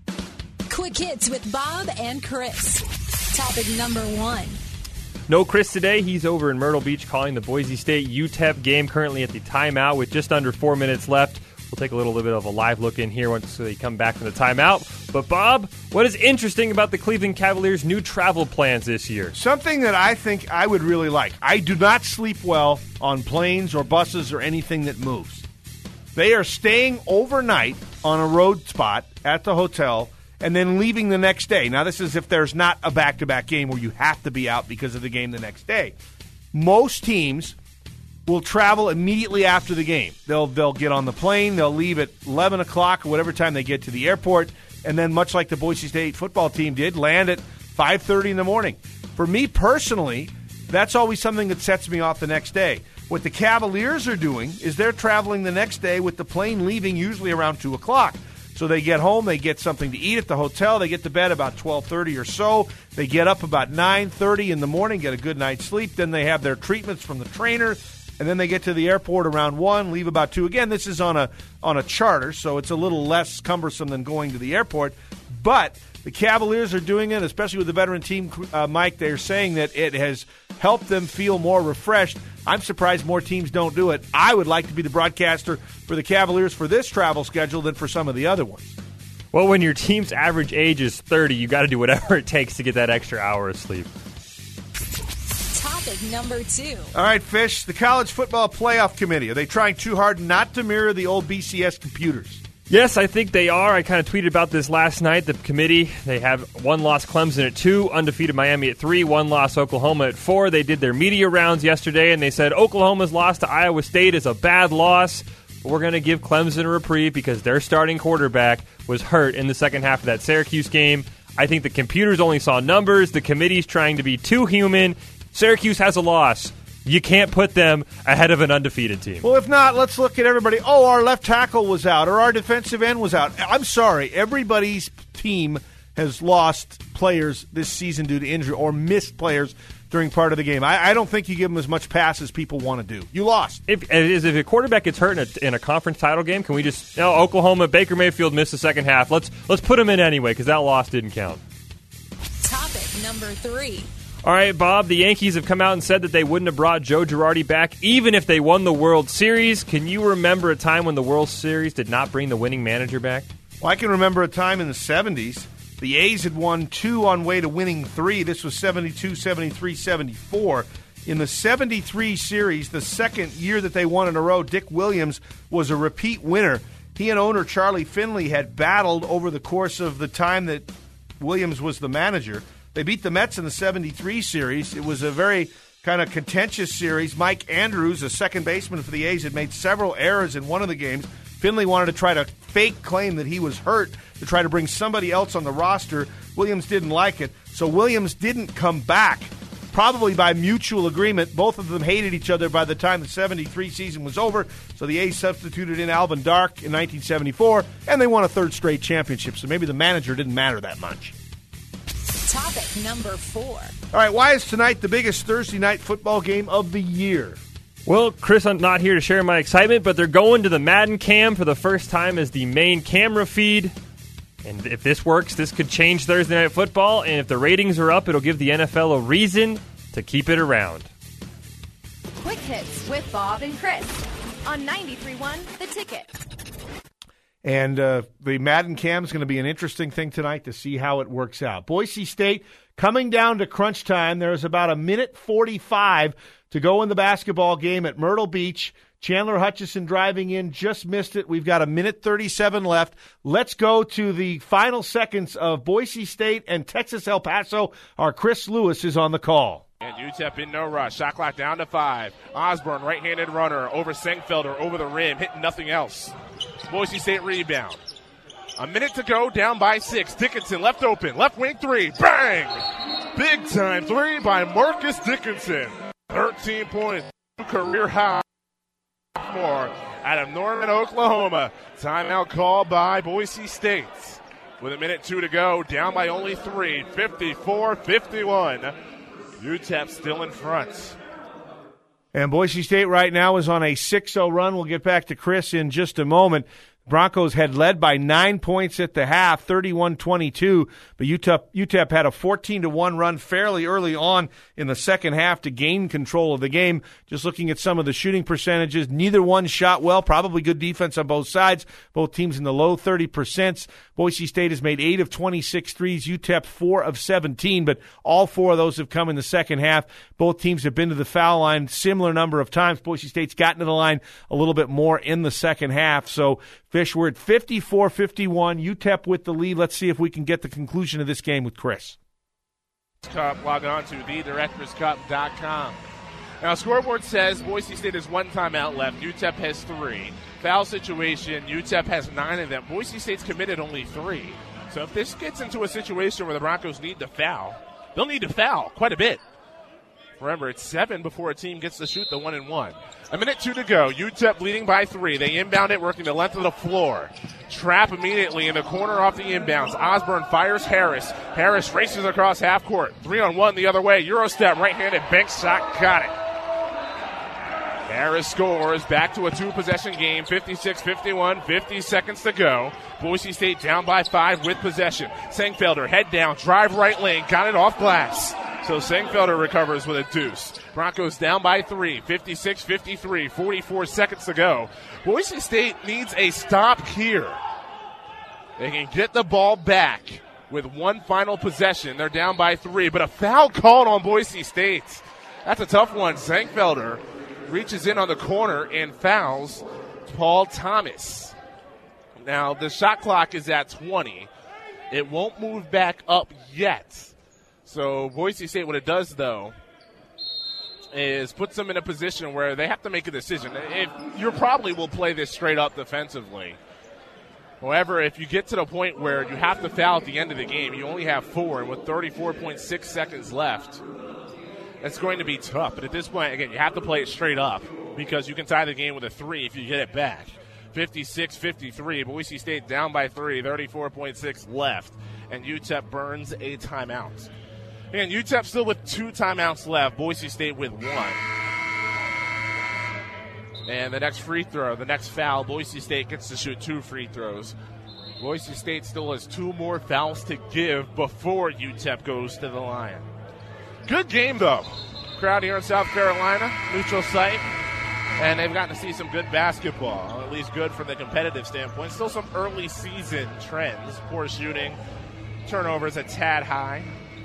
Quick Hits with Bob and Chris. Topic number 1. No Chris today. He's over in Myrtle Beach calling the Boise State UTEP game, currently at the timeout with just under 4 minutes left. We'll take a little bit of a live look in here once they come back from the timeout. But, Bob, what is interesting about the Cleveland Cavaliers' new travel plans this year? Something that I think I would really like. I do not sleep well on planes or buses or anything that moves. They are staying overnight on a road spot at the hotel and then leaving the next day. Now, this is if there's not a back-to-back game where you have to be out because of the game the next day. Most teams will travel immediately after the game. They'll get on the plane. They'll leave at 11 o'clock or whatever time they get to the airport, and then much like the Boise State football team did, land at 5:30 in the morning. For me personally, that's always something that sets me off the next day. What the Cavaliers are doing is they're traveling the next day with the plane leaving usually around 2 o'clock. So they get home, they get something to eat at the hotel, they get to bed about 12:30 or so, they get up about 9:30 in the morning, get a good night's sleep, then they have their treatments from the trainer, and then they get to the airport around 1, leave about 2. Again, this is on a charter, so it's a little less cumbersome than going to the airport. But the Cavaliers are doing it, especially with the veteran team, Mike. They're saying that it has helped them feel more refreshed. I'm surprised more teams don't do it. I would like to be the broadcaster for the Cavaliers for this travel schedule than for some of the other ones. Well, when your team's average age is 30, you got to do whatever it takes to get that extra hour of sleep. Topic number 2. All right, Fish, the College Football Playoff Committee. Are they trying too hard not to mirror the old BCS computers? Yes, I think they are. I kind of tweeted about this last night. The committee, they have one loss Clemson at 2, undefeated Miami at 3, one loss Oklahoma at 4. They did their media rounds yesterday, and they said Oklahoma's loss to Iowa State is a bad loss. But we're going to give Clemson a reprieve because their starting quarterback was hurt in the second half of that Syracuse game. I think the computers only saw numbers. The committee's trying to be too human. Syracuse has a loss. You can't put them ahead of an undefeated team. Well, if not, let's look at everybody. Oh, our left tackle was out, or our defensive end was out. I'm sorry. Everybody's team has lost players this season due to injury or missed players during part of the game. I don't think you give them as much pass as people want to do. You lost. If a quarterback gets hurt in a conference title game, can we just, Oklahoma, Baker Mayfield missed the second half. Let's put him in anyway because that loss didn't count. Topic number 3. All right, Bob, the Yankees have come out and said that they wouldn't have brought Joe Girardi back even if they won the World Series. Can you remember a time when the World Series did not bring the winning manager back? Well, I can remember a time in the 70s. The A's had won 2 on way to winning 3. This was 72, 73, 74. In the 73 series, the second year that they won in a row, Dick Williams was a repeat winner. He and owner Charlie Finley had battled over the course of the time that Williams was the manager. They beat the Mets in the 73 series. It was a very kind of contentious series. Mike Andrews, a second baseman for the A's, had made several errors in one of the games. Finley wanted to try to fake claim that he was hurt to try to bring somebody else on the roster. Williams didn't like it, so Williams didn't come back, probably by mutual agreement. Both of them hated each other by the time the 73 season was over, so the A's substituted in Alvin Dark in 1974, and they won a third straight championship, so maybe the manager didn't matter that much. Topic number 4. All right, why is tonight the biggest Thursday night football game of the year? Well, Chris, I'm not here to share my excitement, but they're going to the Madden Cam for the first time as the main camera feed. And if this works, this could change Thursday Night Football. And if the ratings are up, it'll give the NFL a reason to keep it around. Quick Hits with Bob and Chris on 93.1 The Ticket. And the Madden Cam is going to be an interesting thing tonight to see how it works out. Boise State coming down to crunch time. There's about a minute 45 to go in the basketball game at Myrtle Beach. Chandler Hutchison driving in, just missed it. We've got a minute 37 left. Let's go to the final seconds of Boise State and Texas El Paso. Our Chris Lewis is on the call. And UTEP in no rush. Shot clock down to 5. Osborne, right-handed runner, over Senkfelder, over the rim, hitting nothing else. Boise State rebound. A minute to go, down by 6. Dickinson left open, left wing 3. Bang! Big time 3 by Marcus Dickinson. 13 points, career high. More out of Norman, Oklahoma. Timeout called by Boise State. With a minute 2 to go, down by only 3. 54-51. UTEP still in front. And Boise State right now is on a 6-0 run. We'll get back to Chris in just a moment. Broncos had led by 9 points at the half, 31-22, but UTEP had a 14-1 run fairly early on in the second half to gain control of the game. Just looking at some of the shooting percentages, neither one shot well, probably good defense on both sides, both teams in the low 30%. Boise State has made 8 of 26 threes, UTEP 4 of 17, but all 4 of those have come in the second half. Both teams have been to the foul line similar number of times. Boise State's gotten to the line a little bit more in the second half, so Fish, we're at 54-51. UTEP with the lead. Let's see if we can get the conclusion of this game with Chris. Cup, log on to thedirectorscup.com. Now, scoreboard says Boise State has 1 timeout left. UTEP has 3. Foul situation, UTEP has 9 of them. Boise State's committed only 3. So if this gets into a situation where the Broncos need to foul, they'll need to foul quite a bit. Remember, it's 7 before a team gets to shoot the 1-and-1. A minute 2 to go. UTEP leading by 3. They inbound it, working the length of the floor. Trap immediately in the corner off the inbounds. Osborne fires Harris. Harris races across half court. 3-on-1 the other way. Eurostep, right-handed bank shot, got it. Harris scores. Back to a 2-possession game. 56-51. 50 seconds to go. Boise State down by 5 with possession. Senkfelder, head down, drive right lane, got it off glass. So Senkfelder recovers with a deuce. Broncos down by 3, 56-53, 44 seconds to go. Boise State needs a stop here. They can get the ball back with 1 final possession. They're down by 3, but a foul called on Boise State. That's a tough one. Senkfelder reaches in on the corner and fouls Paul Thomas. Now, the shot clock is at 20. It won't move back up yet. So Boise State, what it does, though, is puts them in a position where they have to make a decision. You probably will play this straight up defensively. However, if you get to the point where you have to foul at the end of the game, you only have 4, and with 34.6 seconds left, it's going to be tough. But at this point, again, you have to play it straight up because you can tie the game with a 3 if you get it back. 56-53, Boise State down by 3, 34.6 left, and UTEP burns a timeout. Again, UTEP still with 2 timeouts left, Boise State with 1. And the next free throw, the next foul, Boise State gets to shoot 2 free throws. Boise State still has 2 more fouls to give before UTEP goes to the line. Good game, though. Crowd here in South Carolina, neutral site. And they've gotten to see some good basketball, at least good from the competitive standpoint. Still some early season trends. Poor shooting, turnovers a tad high.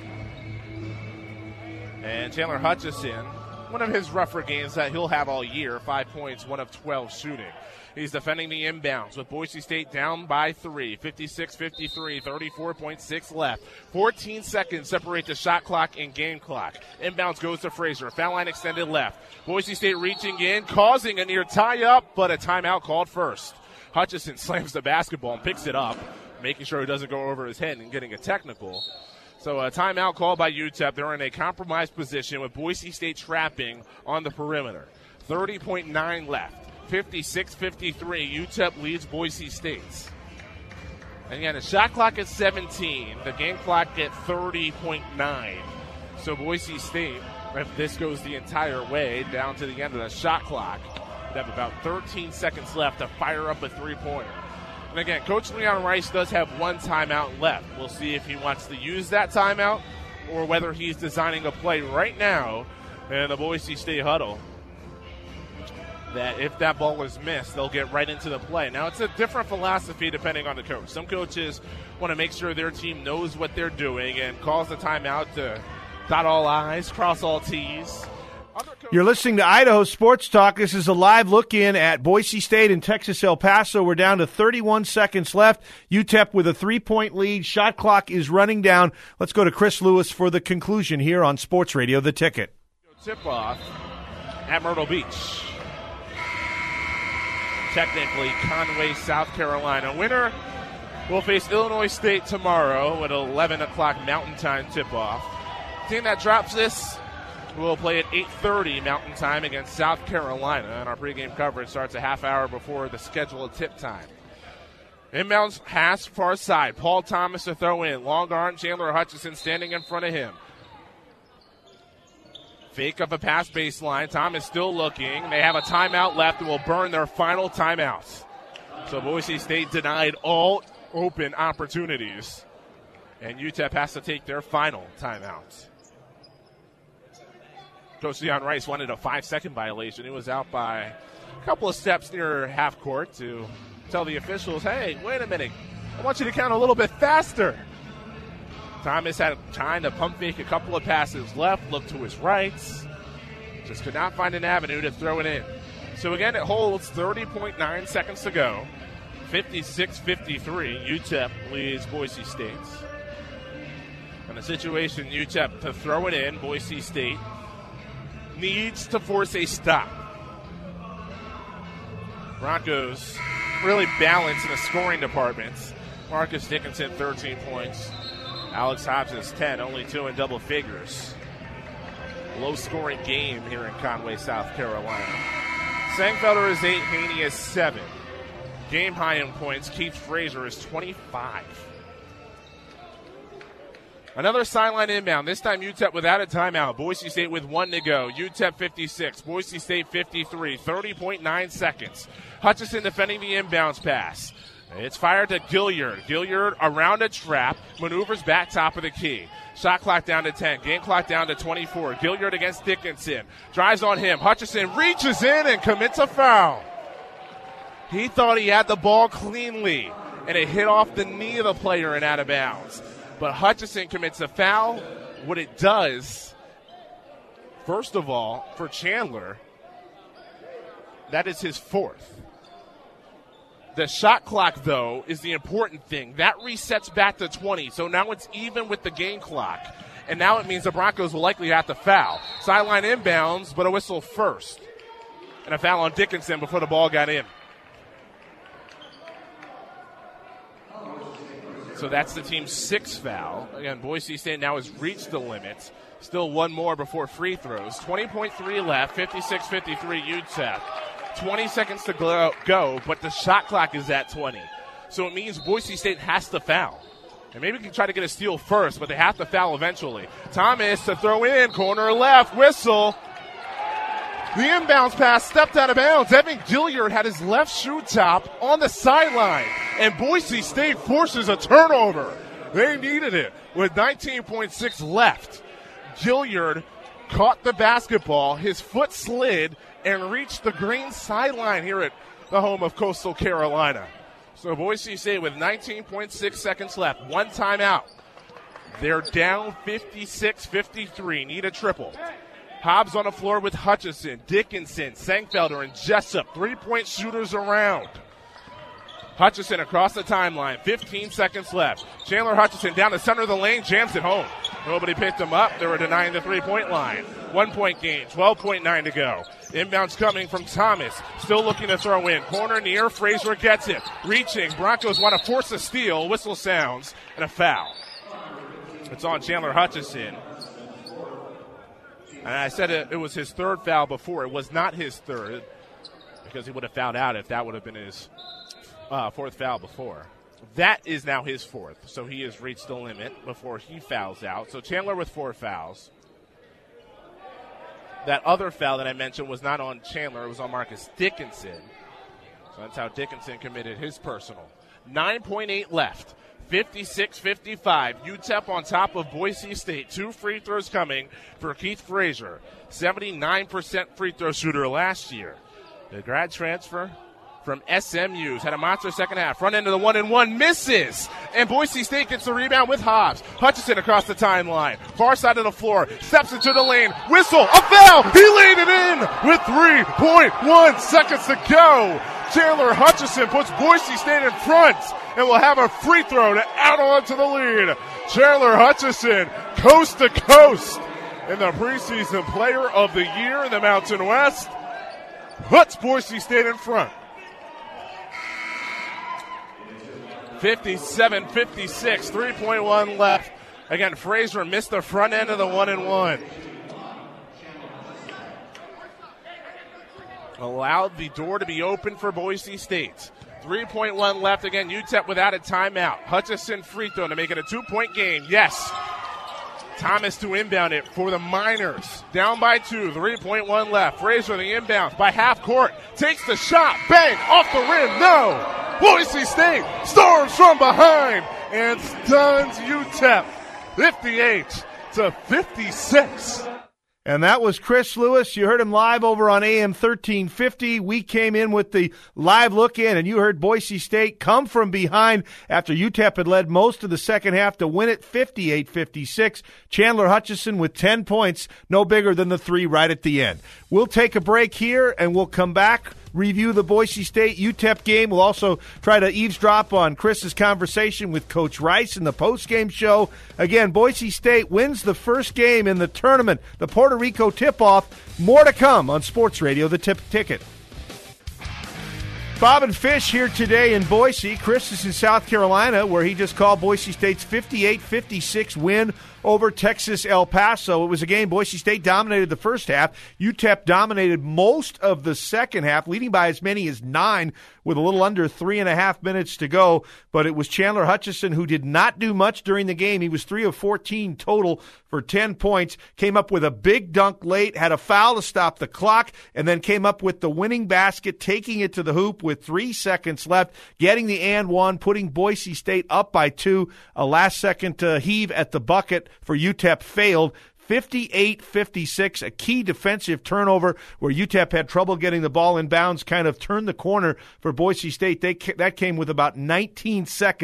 And Chandler Hutchison, one of his rougher games that he'll have all year, 5 points, 1 of 12 shooting. He's defending the inbounds with Boise State down by 3, 56-53, 34.6 left. 14 seconds separate the shot clock and game clock. Inbounds goes to Frazier. Foul line extended left. Boise State reaching in, causing a near tie-up, but a timeout called first. Hutchison slams the basketball and picks it up, making sure it doesn't go over his head and getting a technical. So a timeout called by UTEP. They're in a compromised position with Boise State trapping on the perimeter. 30.9 left. 56-53, UTEP leads Boise State. And again, the shot clock at 17, the game clock at 30.9. So Boise State, if this goes the entire way down to the end of the shot clock, they have about 13 seconds left to fire up a three-pointer. And again, Coach Leon Rice does have 1 timeout left. We'll see if he wants to use that timeout or whether he's designing a play right now in the Boise State huddle that if that ball is missed, they'll get right into the play. Now, it's a different philosophy depending on the coach. Some coaches want to make sure their team knows what they're doing and calls the timeout to dot all I's, cross all T's. You're listening to Idaho Sports Talk. This is a live look-in at Boise State and Texas El Paso. We're down to 31 seconds left. UTEP with a 3-point lead. Shot clock is running down. Let's go to Chris Lewis for the conclusion here on Sports Radio The Ticket. Tip-off at Myrtle Beach. Technically, Conway, South Carolina. Winner will face Illinois State tomorrow at 11 o'clock Mountain Time tip-off. Team that drops this will play at 8:30 Mountain Time against South Carolina, and our pregame coverage starts a half hour before the scheduled tip time. Inbounds pass far side. Paul Thomas to throw in. Long arm, Chandler Hutchison standing in front of him. Fake of a pass baseline. Thomas still looking. They have a timeout left and will burn their final timeouts. So Boise State denied all open opportunities. And UTEP has to take their final timeouts. Coach Leon Rice wanted a 5-second violation. He was out by a couple of steps near half court to tell the officials, hey, wait a minute. I want you to count a little bit faster. Thomas had time to pump fake a couple of passes left, looked to his right. Just could not find an avenue to throw it in. So again, it holds 30.9 seconds to go. 56-53, UTEP leads Boise State. And the situation, UTEP to throw it in, Boise State needs to force a stop. Broncos really balanced in the scoring department. Marcus Dickinson, 13 points. Alex Hobson's 10, only 2 in double figures. Low-scoring game here in Conway, South Carolina. Sangfelder is 8, Haney is 7. Game high in points, Keith Frazier is 25. Another sideline inbound, this time UTEP without a timeout. Boise State with 1 to go. UTEP 56, Boise State 53, 30.9 seconds. Hutchison defending the inbounds pass. It's fired to Gilliard. Gilliard around a trap, maneuvers back top of the key. Shot clock down to 10, game clock down to 24. Gilliard against Dickinson. Drives on him. Hutchison reaches in and commits a foul. He thought he had the ball cleanly, and it hit off the knee of the player and out of bounds. But Hutchison commits a foul. What it does, first of all, for Chandler, that is his 4th. The shot clock, though, is the important thing. That resets back to 20, so now it's even with the game clock. And now it means the Broncos will likely have to foul. Sideline inbounds, but a whistle first. And a foul on Dickinson before the ball got in. So that's the team's 6th foul. Again, Boise State now has reached the limit. Still one more before free throws. 20.3 left, 56-53 UTEP. 20 seconds to go, but the shot clock is at 20. So it means Boise State has to foul. And maybe we can try to get a steal first, but they have to foul eventually. Thomas to throw in, corner left, whistle. The inbounds pass stepped out of bounds. Evan Gilliard had his left shoe top on the sideline, and Boise State forces a turnover. They needed it with 19.6 left. Gilliard caught the basketball, his foot slid, and reached the green sideline here at the home of Coastal Carolina. So Boise State with 19.6 seconds left, one timeout. They're down 56-53, need a triple. Hobbs on the floor with Hutchison, Dickinson, Senkfelder, and Jessup. 3-point shooters around. Hutchison across the timeline, 15 seconds left. Chandler Hutchison down the center of the lane, jams it home. Nobody picked him up. They were denying the 3-point line. 1-point game, 12.9 to go. Inbounds coming from Thomas. Still looking to throw in. Corner near, Frazier gets it. Reaching, Broncos want to force a steal. Whistle sounds, and a foul. It's on Chandler Hutchison. And I said it was his 3rd foul before. It was not his 3rd because he would have fouled out if that would have been his 4th foul before. That is now his 4th, so he has reached the limit before he fouls out. So Chandler with 4 fouls. That other foul that I mentioned was not on Chandler. It was on Marcus Dickinson. So that's how Dickinson committed his personal. 9.8 left. 56-55. UTEP on top of Boise State. 2 free throws coming for Keith Frazier. 79% free throw shooter last year. The grad transfer from SMU's had a monster second half. Front end of the 1-and-1 misses. And Boise State gets the rebound with Hobbs. Hutchison across the timeline. Far side of the floor. Steps into the lane. Whistle. A foul. He laid it in with 3.1 seconds to go. Chandler Hutchison puts Boise State in front and will have a free throw to add on to the lead. Chandler Hutchison, coast to coast, in the preseason player of the year in the Mountain West, puts Boise State in front. 57-56, 3.1 left. Again, Frazier missed the front end of the 1-and-1. Allowed the door to be open for Boise State. 3.1 left. Again, UTEP without a timeout. Hutchison free throw to make it a 2-point game. Yes. Thomas to inbound it for the Miners. Down by 2. 3.1 left. Frazier the inbound by half court. Takes the shot. Bang! Off the rim. No! Boise State storms from behind and stuns UTEP. 58-56. And that was Chris Lewis. You heard him live over on AM 1350. We came in with the live look in, and you heard Boise State come from behind after UTEP had led most of the second half to win it 58-56. Chandler Hutchison with 10 points, no bigger than the 3 right at the end. We'll take a break here, and we'll come back, review the Boise State UTEP game. We'll also try to eavesdrop on Chris's conversation with Coach Rice in the postgame show. Again, Boise State wins the first game in the tournament, the Puerto Rico tip-off. More to come on Sports Radio, The Ticket. Bob and Fish here today in Boise. Chris is in South Carolina, where he just called Boise State's 58-56 win over Texas El Paso. It was a game Boise State dominated the first half. UTEP dominated most of the second half, leading by as many as 9 with a little under 3.5 minutes to go. But it was Chandler Hutchison who did not do much during the game. He was 3 of 14 total for 10 points, came up with a big dunk late, had a foul to stop the clock, and then came up with the winning basket, taking it to the hoop with 3 seconds left, getting the and one, putting Boise State up by 2. A last-second heave at the bucket for UTEP failed. 58-56, a key defensive turnover where UTEP had trouble getting the ball in bounds, kind of turned the corner for Boise State. That came with about 19 seconds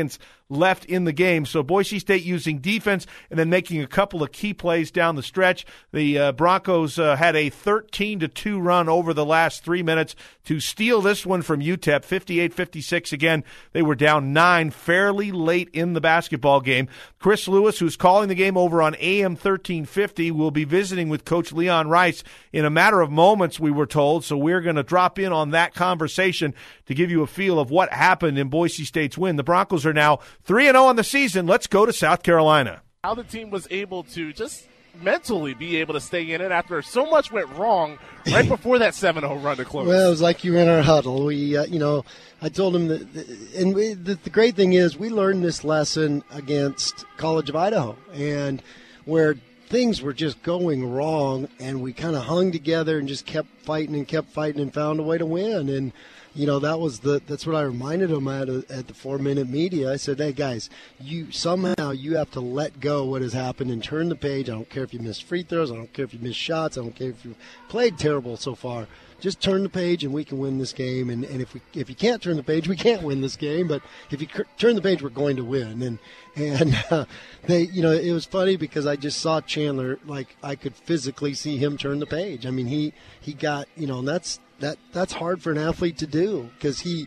left in the game. So Boise State using defense and then making a couple of key plays down the stretch. The Broncos had a 13-2 run over the last 3 minutes to steal this one from UTEP, 58-56. Again, they were down 9 fairly late in the basketball game. Chris Lewis, who's calling the game over on AM 1350, will be visiting with Coach Leon Rice in a matter of moments, we were told. So we're going to drop in on that conversation to give you a feel of what happened in Boise State's win. The Broncos are now 3-0 on the season. Let's go to South Carolina. How the team was able to just mentally be able to stay in it after so much went wrong right before that 7-0 run to close. Well, it was like you were in our huddle. We, I told him that, the great thing is we learned this lesson against College of Idaho, and where things were just going wrong, and we kind of hung together and just kept fighting and found a way to win. And that's what I reminded them at the 4-minute media. I said, hey, guys, you have to let go what has happened and turn the page. I don't care if you missed free throws. I don't care if you missed shots. I don't care if you played terrible so far. Just turn the page and we can win this game. And if you can't turn the page, we can't win this game. But if you turn the page, we're going to win. And it was funny because I just saw Chandler, like I could physically see him turn the page. I mean, he got, and that's hard for an athlete to do because he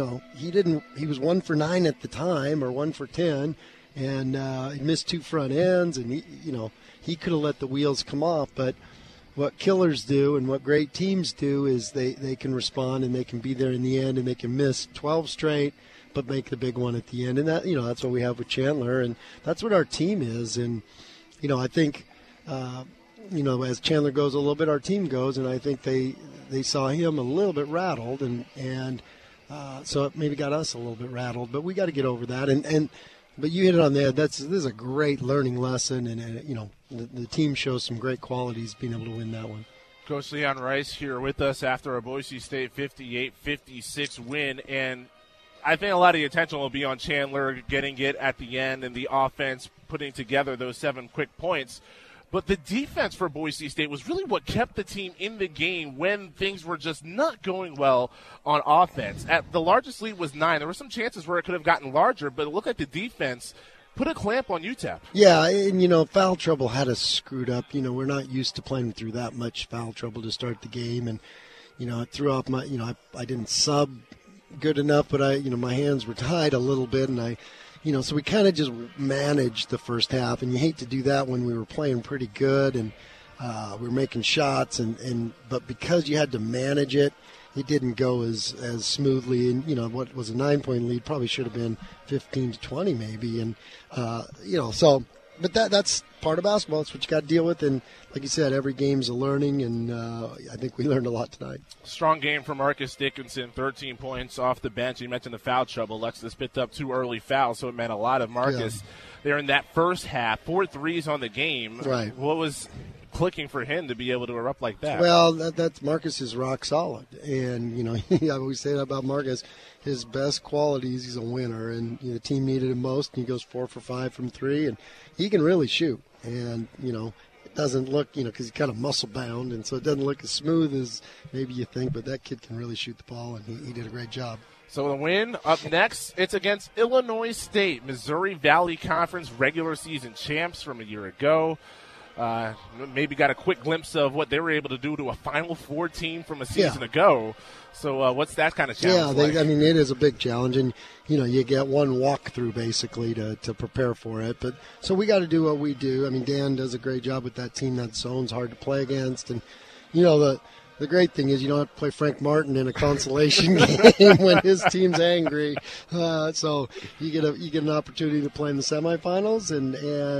was 1 for 9 at the time or 1 for 10, and he missed 2 front ends, and he could have let the wheels come off. But what killers do and what great teams do is they can respond and they can be there in the end, and they can miss 12 straight but make the big one at the end. And that that's what we have with Chandler, and that's what our team is. And I think as Chandler goes a little bit, our team goes, and I think they saw him a little bit rattled, and so it maybe got us a little bit rattled. But we got to get over that. But you hit it on the head. This is a great learning lesson, and the team shows some great qualities being able to win that one. Coach Leon Rice here with us after a Boise State 58-56 win, and I think a lot of the attention will be on Chandler getting it at the end and the offense putting together those 7 quick points. But the defense for Boise State was really what kept the team in the game when things were just not going well on offense. The largest lead was 9. There were some chances where it could have gotten larger, but it looked like the defense put a clamp on UTEP. Yeah, and, foul trouble had us screwed up. We're not used to playing through that much foul trouble to start the game. And, it threw off my, I didn't sub good enough, but my hands were tied a little bit, and so we kind of just managed the first half, and you hate to do that when we were playing pretty good and we were making shots, but because you had to manage it, it didn't go as smoothly. And what was a 9-point lead probably should have been 15-20 maybe, and so. But that's part of basketball. It's what you got to deal with. And like you said, every game's a learning, and I think we learned a lot tonight. Strong game for Marcus Dickinson, 13 points off the bench. You mentioned the foul trouble. Lexus picked up 2 early fouls, so it meant a lot of Marcus. Yeah. There in that first half, 4 threes on the game. Right. What was clicking for him to be able to erupt like that? Well, that's Marcus is rock solid. And, I always say that about Marcus. His best qualities, he's a winner, and the team needed him most, and he goes 4 for 5 from 3, and he can really shoot. And, it doesn't look, because he's kind of muscle-bound, and so it doesn't look as smooth as maybe you think, but that kid can really shoot the ball, and he did a great job. So the win up next, it's against Illinois State, Missouri Valley Conference regular season champs from a year ago. Maybe got a quick glimpse of what they were able to do to a Final Four team from a season ago. So what's that kind of challenge like? I mean, it is a big challenge, and, you get one walkthrough basically to prepare for it. But so we got to do what we do. I mean, Dan does a great job with that team. That zone's hard to play against. And, the great thing is you don't have to play Frank Martin in a consolation game when his team's angry. So you get an opportunity to play in the semifinals, and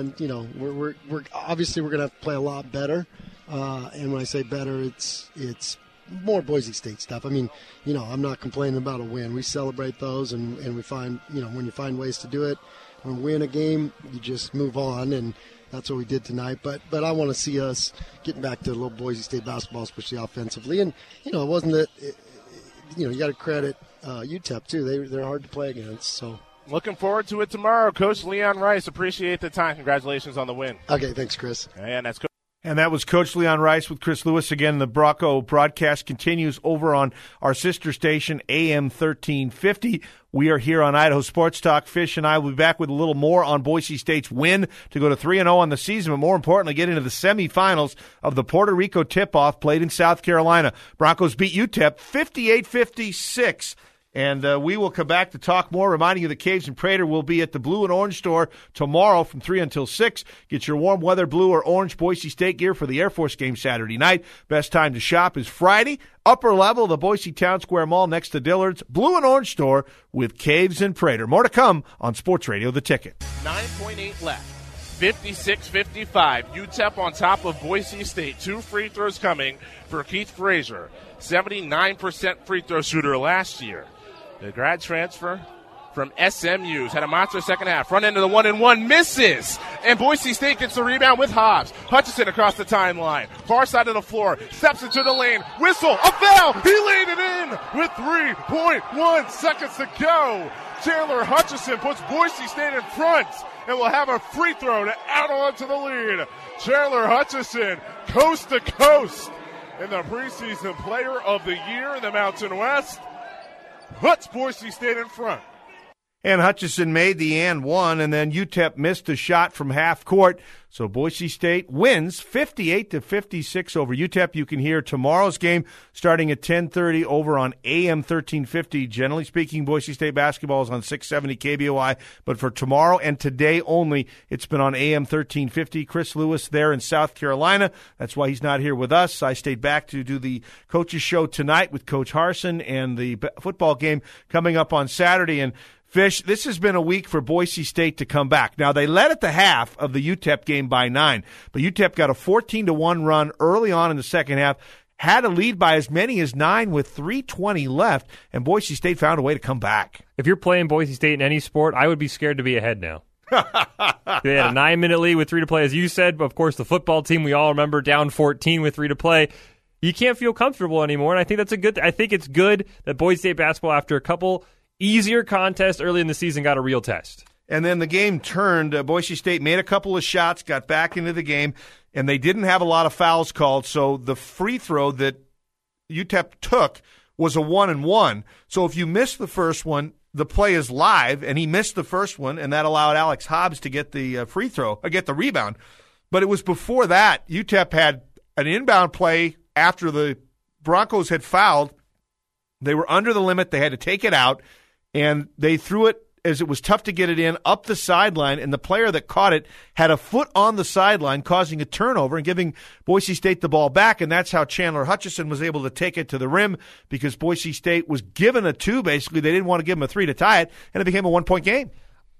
we're obviously we're going to have to play a lot better. And when I say better, it's more Boise State stuff. I mean, I'm not complaining about a win. We celebrate those, and we find, when you find ways to do it, when we win a game, you just move on, and that's what we did tonight. But I want to see us getting back to a little Boise State basketball, especially offensively. And, it wasn't that, you got to credit UTEP, too. They're hard to play against, so. Looking forward to it tomorrow. Coach Leon Rice, appreciate the time. Congratulations on the win. Okay, thanks, Chris. And that's Coach. And that was Coach Leon Rice with Chris Lewis. Again, the Bronco broadcast continues over on our sister station, AM 1350. We are here on Idaho Sports Talk. Fish and I will be back with a little more on Boise State's win to go to 3-0 on the season, but more importantly, get into the semifinals of the Puerto Rico tip-off played in South Carolina. Broncos beat UTEP 58-56. And we will come back to talk more, reminding you that Caves and Prater will be at the Blue and Orange store tomorrow from 3 until 6. Get your warm weather blue or orange Boise State gear for the Air Force game Saturday night. Best time to shop is Friday. Upper level, the Boise Town Square Mall next to Dillard's. Blue and Orange store with Caves and Prater. More to come on Sports Radio The Ticket. 9.8 left. 56-55. UTEP on top of Boise State. 2 free throws coming for Keith Frazier. 79% free throw shooter last year. The grad transfer from SMU's had a monster second half. Front end of the 1-and-1 misses. And Boise State gets the rebound with Hobbs. Hutchison across the timeline. Far side of the floor. Steps into the lane. Whistle. A foul. He laid it in with 3.1 seconds to go. Chandler Hutchison puts Boise State in front and will have a free throw to add on to the lead. Chandler Hutchison, coast to coast in the preseason player of the year in the Mountain West. Puts Boise State in front. And Hutchison made the and one, and then UTEP missed a shot from half court. So Boise State wins 58-56 over UTEP. You can hear tomorrow's game starting at 10:30 over on AM 1350. Generally speaking, Boise State basketball is on 670 KBOI, but for tomorrow and today only, it's been on AM 1350. Chris Lewis there in South Carolina. That's why he's not here with us. I stayed back to do the coaches show tonight with Coach Harsin and the football game coming up on Saturday. And Fish, this has been a week for Boise State to come back. Now, they led at the half of the UTEP game by 9, but UTEP got a 14-1 run early on in the second half, had a lead by as many as 9 with 3:20 left, and Boise State found a way to come back. If you're playing Boise State in any sport, I would be scared to be ahead now. They had a 9-minute lead with 3 to play, as you said. But of course, the football team, we all remember, down 14 with 3 to play. You can't feel comfortable anymore, and I think that's I think it's good that Boise State basketball, after a couple easier contests early in the season, got a real test. And then the game turned. Boise State made a couple of shots, got back into the game, and they didn't have a lot of fouls called. So the free throw that UTEP took was a 1-and-1. So if you missed the first one, the play is live, and he missed the first one, and that allowed Alex Hobbs to get the free throw, or get the rebound. But it was before that. UTEP had an inbound play after the Broncos had fouled. They were under the limit. They had to take it out. And they threw it, as it was tough to get it in, up the sideline, and the player that caught it had a foot on the sideline, causing a turnover and giving Boise State the ball back, and that's how Chandler Hutchison was able to take it to the rim, because Boise State was given a 2, basically. They didn't want to give him a 3 to tie it, and it became a 1-point game.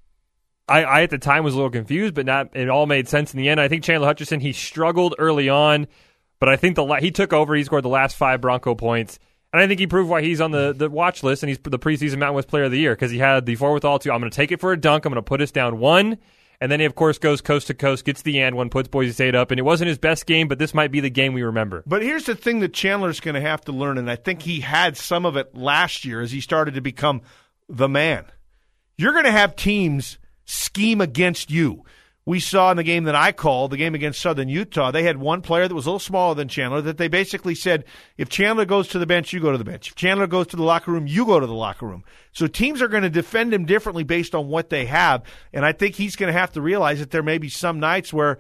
I at the time was a little confused, but it all made sense in the end. I think Chandler Hutchison, he struggled early on, but I think he took over. He scored the last 5 Bronco points. And I think he proved why he's on the watch list, and he's the preseason Mountain West Player of the Year, because he had the forward with all 2. I'm going to take it for a dunk. I'm going to put us down 1. And then he, of course, goes coast to coast, gets the and one, puts Boise State up. And it wasn't his best game, but this might be the game we remember. But here's the thing that Chandler's going to have to learn, and I think he had some of it last year as he started to become the man. You're going to have teams scheme against you. We saw in the game that I called, the game against Southern Utah, they had one player that was a little smaller than Chandler that they basically said, if Chandler goes to the bench, you go to the bench. If Chandler goes to the locker room, you go to the locker room. So teams are going to defend him differently based on what they have, and I think he's going to have to realize that there may be some nights where,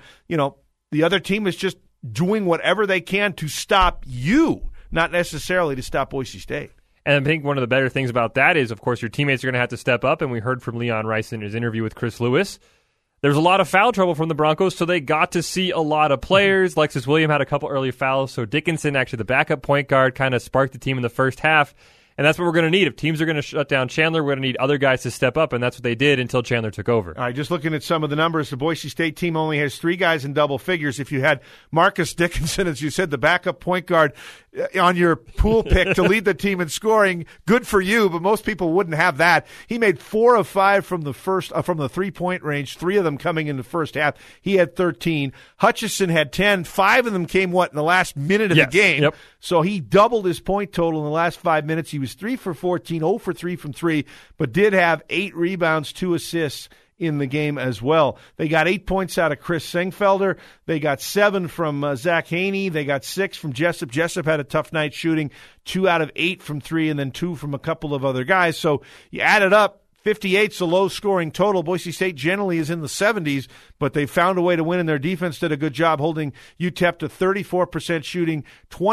the other team is just doing whatever they can to stop you, not necessarily to stop Boise State. And I think one of the better things about that is, of course, your teammates are going to have to step up, and we heard from Leon Rice in his interview with Chris Lewis. There's a lot of foul trouble from the Broncos, so they got to see a lot of players. Lexus Williams had a couple early fouls, so Dickinson, actually the backup point guard, kind of sparked the team in the first half. And that's what we're going to need. If teams are going to shut down Chandler, we're going to need other guys to step up, and that's what they did until Chandler took over. All right, just looking at some of the numbers, the Boise State team only has 3 guys in double figures. If you had Marcus Dickinson, as you said, the backup point guard, on your pool pick to lead the team in scoring, good for you, but most people wouldn't have that. He made 4 of 5 from the from the 3-point range, 3 of them coming in the first half. He had 13. Hutchison had 10. 5 of them came, in the last minute of the game. Yep. So he doubled his point total in the last 5 minutes. He was 3 for 14, 0 for 3 from 3, but did have 8 rebounds, 2 assists in the game as well. They got 8 points out of Chris Singfelder. They got 7 from Zach Haney. They got 6 from Jessup. Jessup had a tough night shooting, 2 out of 8 from 3, and then 2 from a couple of other guys. So you add it up, 58's a low-scoring total. Boise State generally is in the 70s, but they found a way to win, and their defense did a good job holding UTEP to 34% shooting,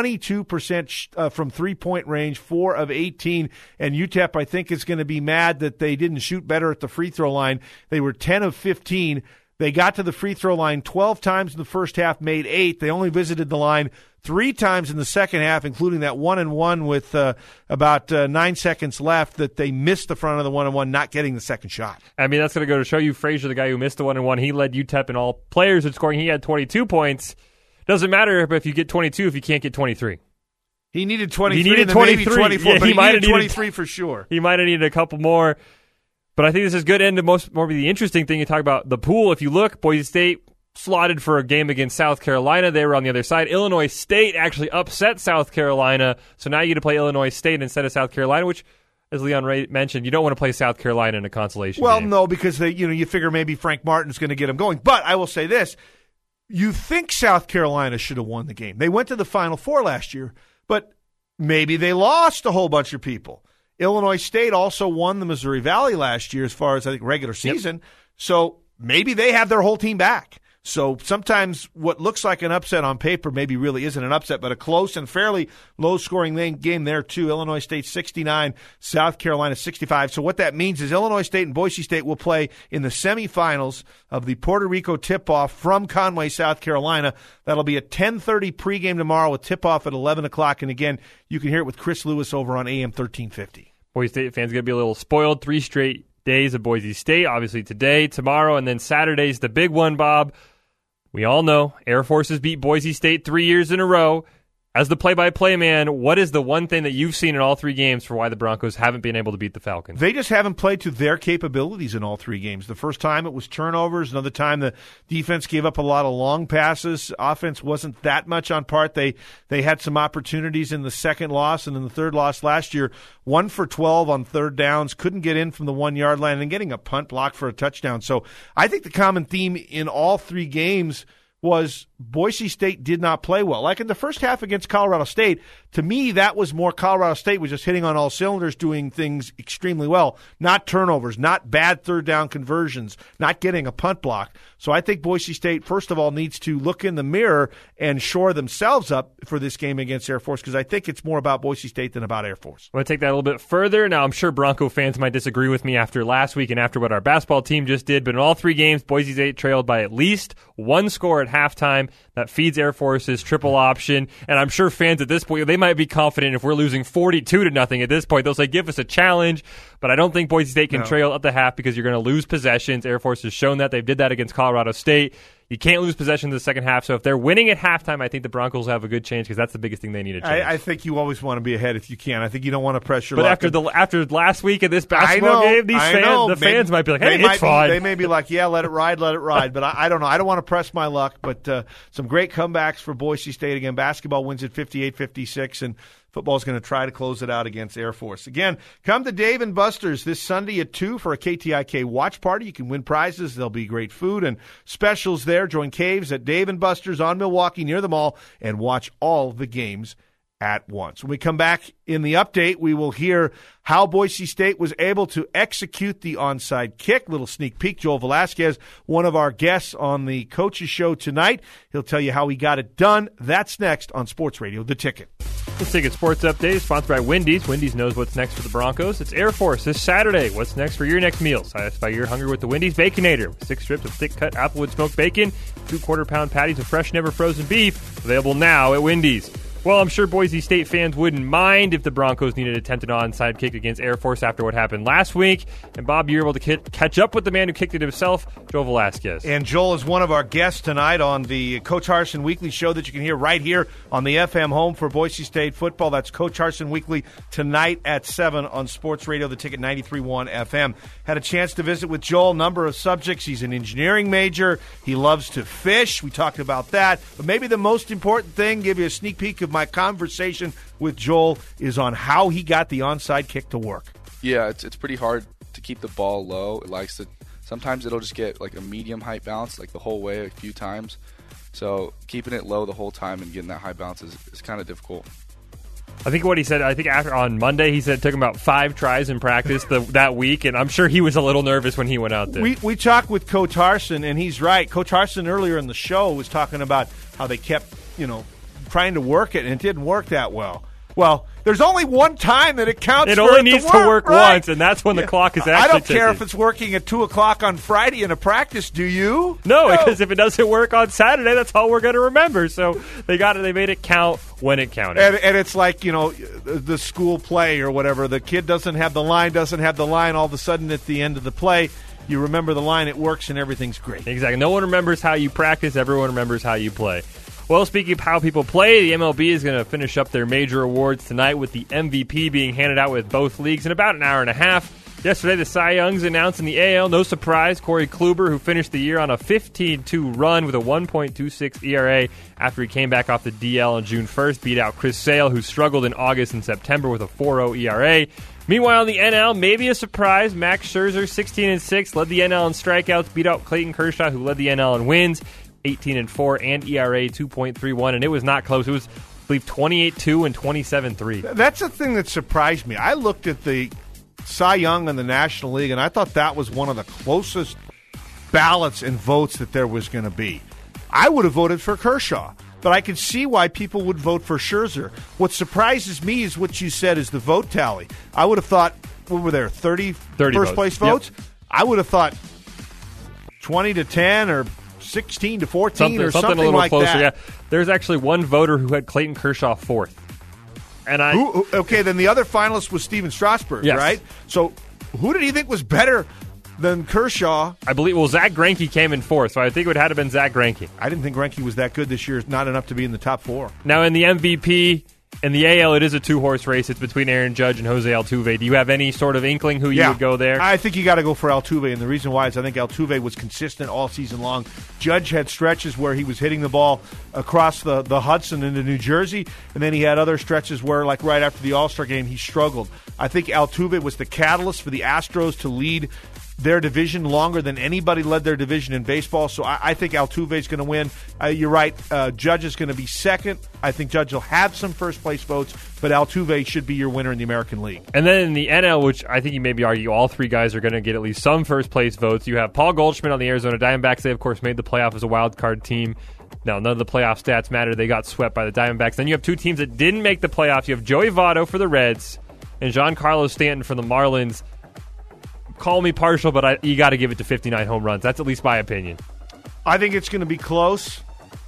22% from three-point range, 4 of 18. And UTEP, I think, is going to be mad that they didn't shoot better at the free throw line. They were 10 of 15. They got to the free throw line 12 times in the first half, made 8. They only visited the line 3 times in the second half, including that 1-and-1 with about 9 seconds left that they missed the front of the 1-and-1, not getting the second shot. I mean, that's going to go to show you Frazier, the guy who missed the 1-and-1. He led UTEP in all players in scoring. He had 22 points. Doesn't matter if you get 22 if you can't get 23. He needed 23. He needed 23. Maybe 24, yeah, but he needed 23 for sure. He might have needed a couple more. But I think this is good. And more of the interesting thing, you talk about the pool. If you look, Boise State slotted for a game against South Carolina. They were on the other side. Illinois State actually upset South Carolina. So now you get to play Illinois State instead of South Carolina, which, as Leon Ray mentioned, you don't want to play South Carolina in a consolation game. Well, no, because you figure maybe Frank Martin's going to get them going. But I will say this. You think South Carolina should have won the game. They went to the Final Four last year, but maybe they lost a whole bunch of people. Illinois State also won the Missouri Valley last year as far as, I think, regular season. Yep. So maybe they have their whole team back. So sometimes what looks like an upset on paper maybe really isn't an upset, but a close and fairly low-scoring game there, too. Illinois State 69, South Carolina 65. So what that means is Illinois State and Boise State will play in the semifinals of the Puerto Rico tip-off from Conway, South Carolina. That'll be a 10:30 pregame tomorrow with tip-off at 11 o'clock. And again, you can hear it with Chris Lewis over on AM 1350. Boise State fans going to be a little spoiled. 3 straight days of Boise State, obviously today, tomorrow, and then Saturday's the big one, Bob. We all know Air Force has beat Boise State 3 years in a row. As the play-by-play man, what is the one thing that you've seen in all 3 games for why the Broncos haven't been able to beat the Falcons? They just haven't played to their capabilities in all 3 games. The first time it was turnovers. Another time the defense gave up a lot of long passes. Offense wasn't that much on part. They had some opportunities in the second loss and in the third loss last year. 1 for 12 on third downs. Couldn't get in from the 1-yard line and getting a punt block for a touchdown. So I think the common theme in all 3 games was Boise State did not play well. Like in the first half against Colorado State, to me, that was more Colorado State was just hitting on all cylinders, doing things extremely well. Not turnovers, not bad third down conversions, not getting a punt block. So I think Boise State, first of all, needs to look in the mirror and shore themselves up for this game against Air Force, because I think it's more about Boise State than about Air Force. I'm going to take that a little bit further. Now, I'm sure Bronco fans might disagree with me after last week and after what our basketball team just did, but in all 3 games, Boise State trailed by at least 1 score at halftime. That feeds Air Force's triple option. And I'm sure fans at this point, they might be confident if we're losing 42-0 at this point. They'll say, give us a challenge. But I don't think Boise State can trail at the half because you're going to lose possessions. Air Force has shown that. They did that against Colorado State. You can't lose possession in the second half. So if they're winning at halftime, I think the Broncos have a good chance because that's the biggest thing they need to change. I think you always want to be ahead if you can. I think you don't want to pressure. But after last week of this basketball game, the fans might be like, hey, it's fine. They may be like, yeah, let it ride. But I don't know. I don't want to press my luck. But some great comebacks for Boise State. Again, basketball wins at 58-56, and football's going to try to close it out against Air Force. Again, come to Dave & Buster's this Sunday at 2 for a KTIK watch party. You can win prizes. There'll be great food and specials there. Join Caves at Dave & Buster's on Milwaukee near the mall and watch all the games at once. When we come back in the update, we will hear how Boise State was able to execute the onside kick. Little sneak peek. Joel Velasquez, one of our guests on the Coaches Show tonight. He'll tell you how he got it done. That's next on Sports Radio, The Ticket. The Ticket Sports Update is sponsored by Wendy's. Wendy's knows what's next for the Broncos. It's Air Force this Saturday. What's next for your next meal? Satisfy your hunger with the Wendy's Baconator. 6 strips of thick-cut Applewood smoked bacon, 2 quarter-pound patties of fresh, never frozen beef. Available now at Wendy's. Well, I'm sure Boise State fans wouldn't mind if the Broncos needed to attempt an onside kick against Air Force after what happened last week. And, Bob, you're able to catch up with the man who kicked it himself, Joel Velasquez. And Joel is one of our guests tonight on the Coach Harsin Weekly show that you can hear right here on the FM home for Boise State football. That's Coach Harsin Weekly tonight at 7 on Sports Radio, The Ticket 93.1 FM. Had a chance to visit with Joel, number of subjects. He's an engineering major. He loves to fish. We talked about that. But maybe the most important thing, give you a sneak peek of my conversation with Joel, is on how he got the onside kick to work. Yeah, it's pretty hard to keep the ball low. It likes to Sometimes it'll just get like a medium height bounce like the whole way a few times. So keeping it low the whole time and getting that high bounce is kind of difficult. I think what he said, after on Monday, he said it took him about 5 tries in practice that week, and I'm sure he was a little nervous when he went out there. We talked with Coach Harsin, and he's right. Coach Harsin earlier in the show was talking about how they kept, trying to work it, and it didn't work that well. Well, there's only one time that it counts. It only needs to work right? once, and that's when the clock is actually I don't care ticking. if it's working at 2 o'clock on Friday in a practice, do you? No, because if it doesn't work on Saturday, that's all we're going to remember. So they made it count when it counted. And it's like, the school play or whatever. The kid doesn't have the line. All of a sudden at the end of the play, you remember the line, it works, and everything's great. Exactly. No one remembers how you practice. Everyone remembers how you play. Well, speaking of how people play, the MLB is going to finish up their major awards tonight with the MVP being handed out with both leagues in about an hour and a half. Yesterday, the Cy Youngs announced in the AL, no surprise, Corey Kluber, who finished the year on a 15-2 run with a 1.26 ERA after he came back off the DL on June 1st, beat out Chris Sale, who struggled in August and September with a 4.0 ERA. Meanwhile, in the NL, maybe a surprise, Max Scherzer, 16-6, led the NL in strikeouts, beat out Clayton Kershaw, who led the NL in wins, 18-4, and ERA 2.31, and it was not close. It was, I believe, 28-2 and 27-3. That's the thing that surprised me. I looked at the Cy Young in the National League, and I thought that was one of the closest ballots and votes that there was going to be. I would have voted for Kershaw, but I could see why people would vote for Scherzer. What surprises me is what you said is the vote tally. I would have thought, what were there, 30 first-place votes? Yep. I would have thought 20-10 or 16-14 or something a little like closer, that. Yeah. There's actually one voter who had Clayton Kershaw fourth. And okay, then the other finalist was Steven Strasburg, yes. Right? So who did he think was better than Kershaw? I believe, Zach Greinke came in fourth, so I think it would have been Zach Greinke. I didn't think Greinke was that good this year, not enough to be in the top 4. Now, in the MVP, in the AL, it is a 2-horse race. It's between Aaron Judge and Jose Altuve. Do you have any sort of inkling who you would go there? I think you got to go for Altuve, and the reason why is I think Altuve was consistent all season long. Judge had stretches where he was hitting the ball across the Hudson into New Jersey, and then he had other stretches where, like right after the All-Star game, he struggled. I think Altuve was the catalyst for the Astros to lead their division longer than anybody led their division in baseball, so I think Altuve's going to win. You're right, Judge is going to be second. I think Judge will have some first-place votes, but Altuve should be your winner in the American League. And then in the NL, which I think you maybe argue all 3 guys are going to get at least some first-place votes, you have Paul Goldschmidt on the Arizona Diamondbacks. They, of course, made the playoff as a wild-card team. Now, none of the playoff stats matter. They got swept by the Diamondbacks. Then you have 2 teams that didn't make the playoffs. You have Joey Votto for the Reds and Giancarlo Stanton for the Marlins. Call me partial, but you got to give it to 59 home runs. That's at least my opinion. I think it's going to be close.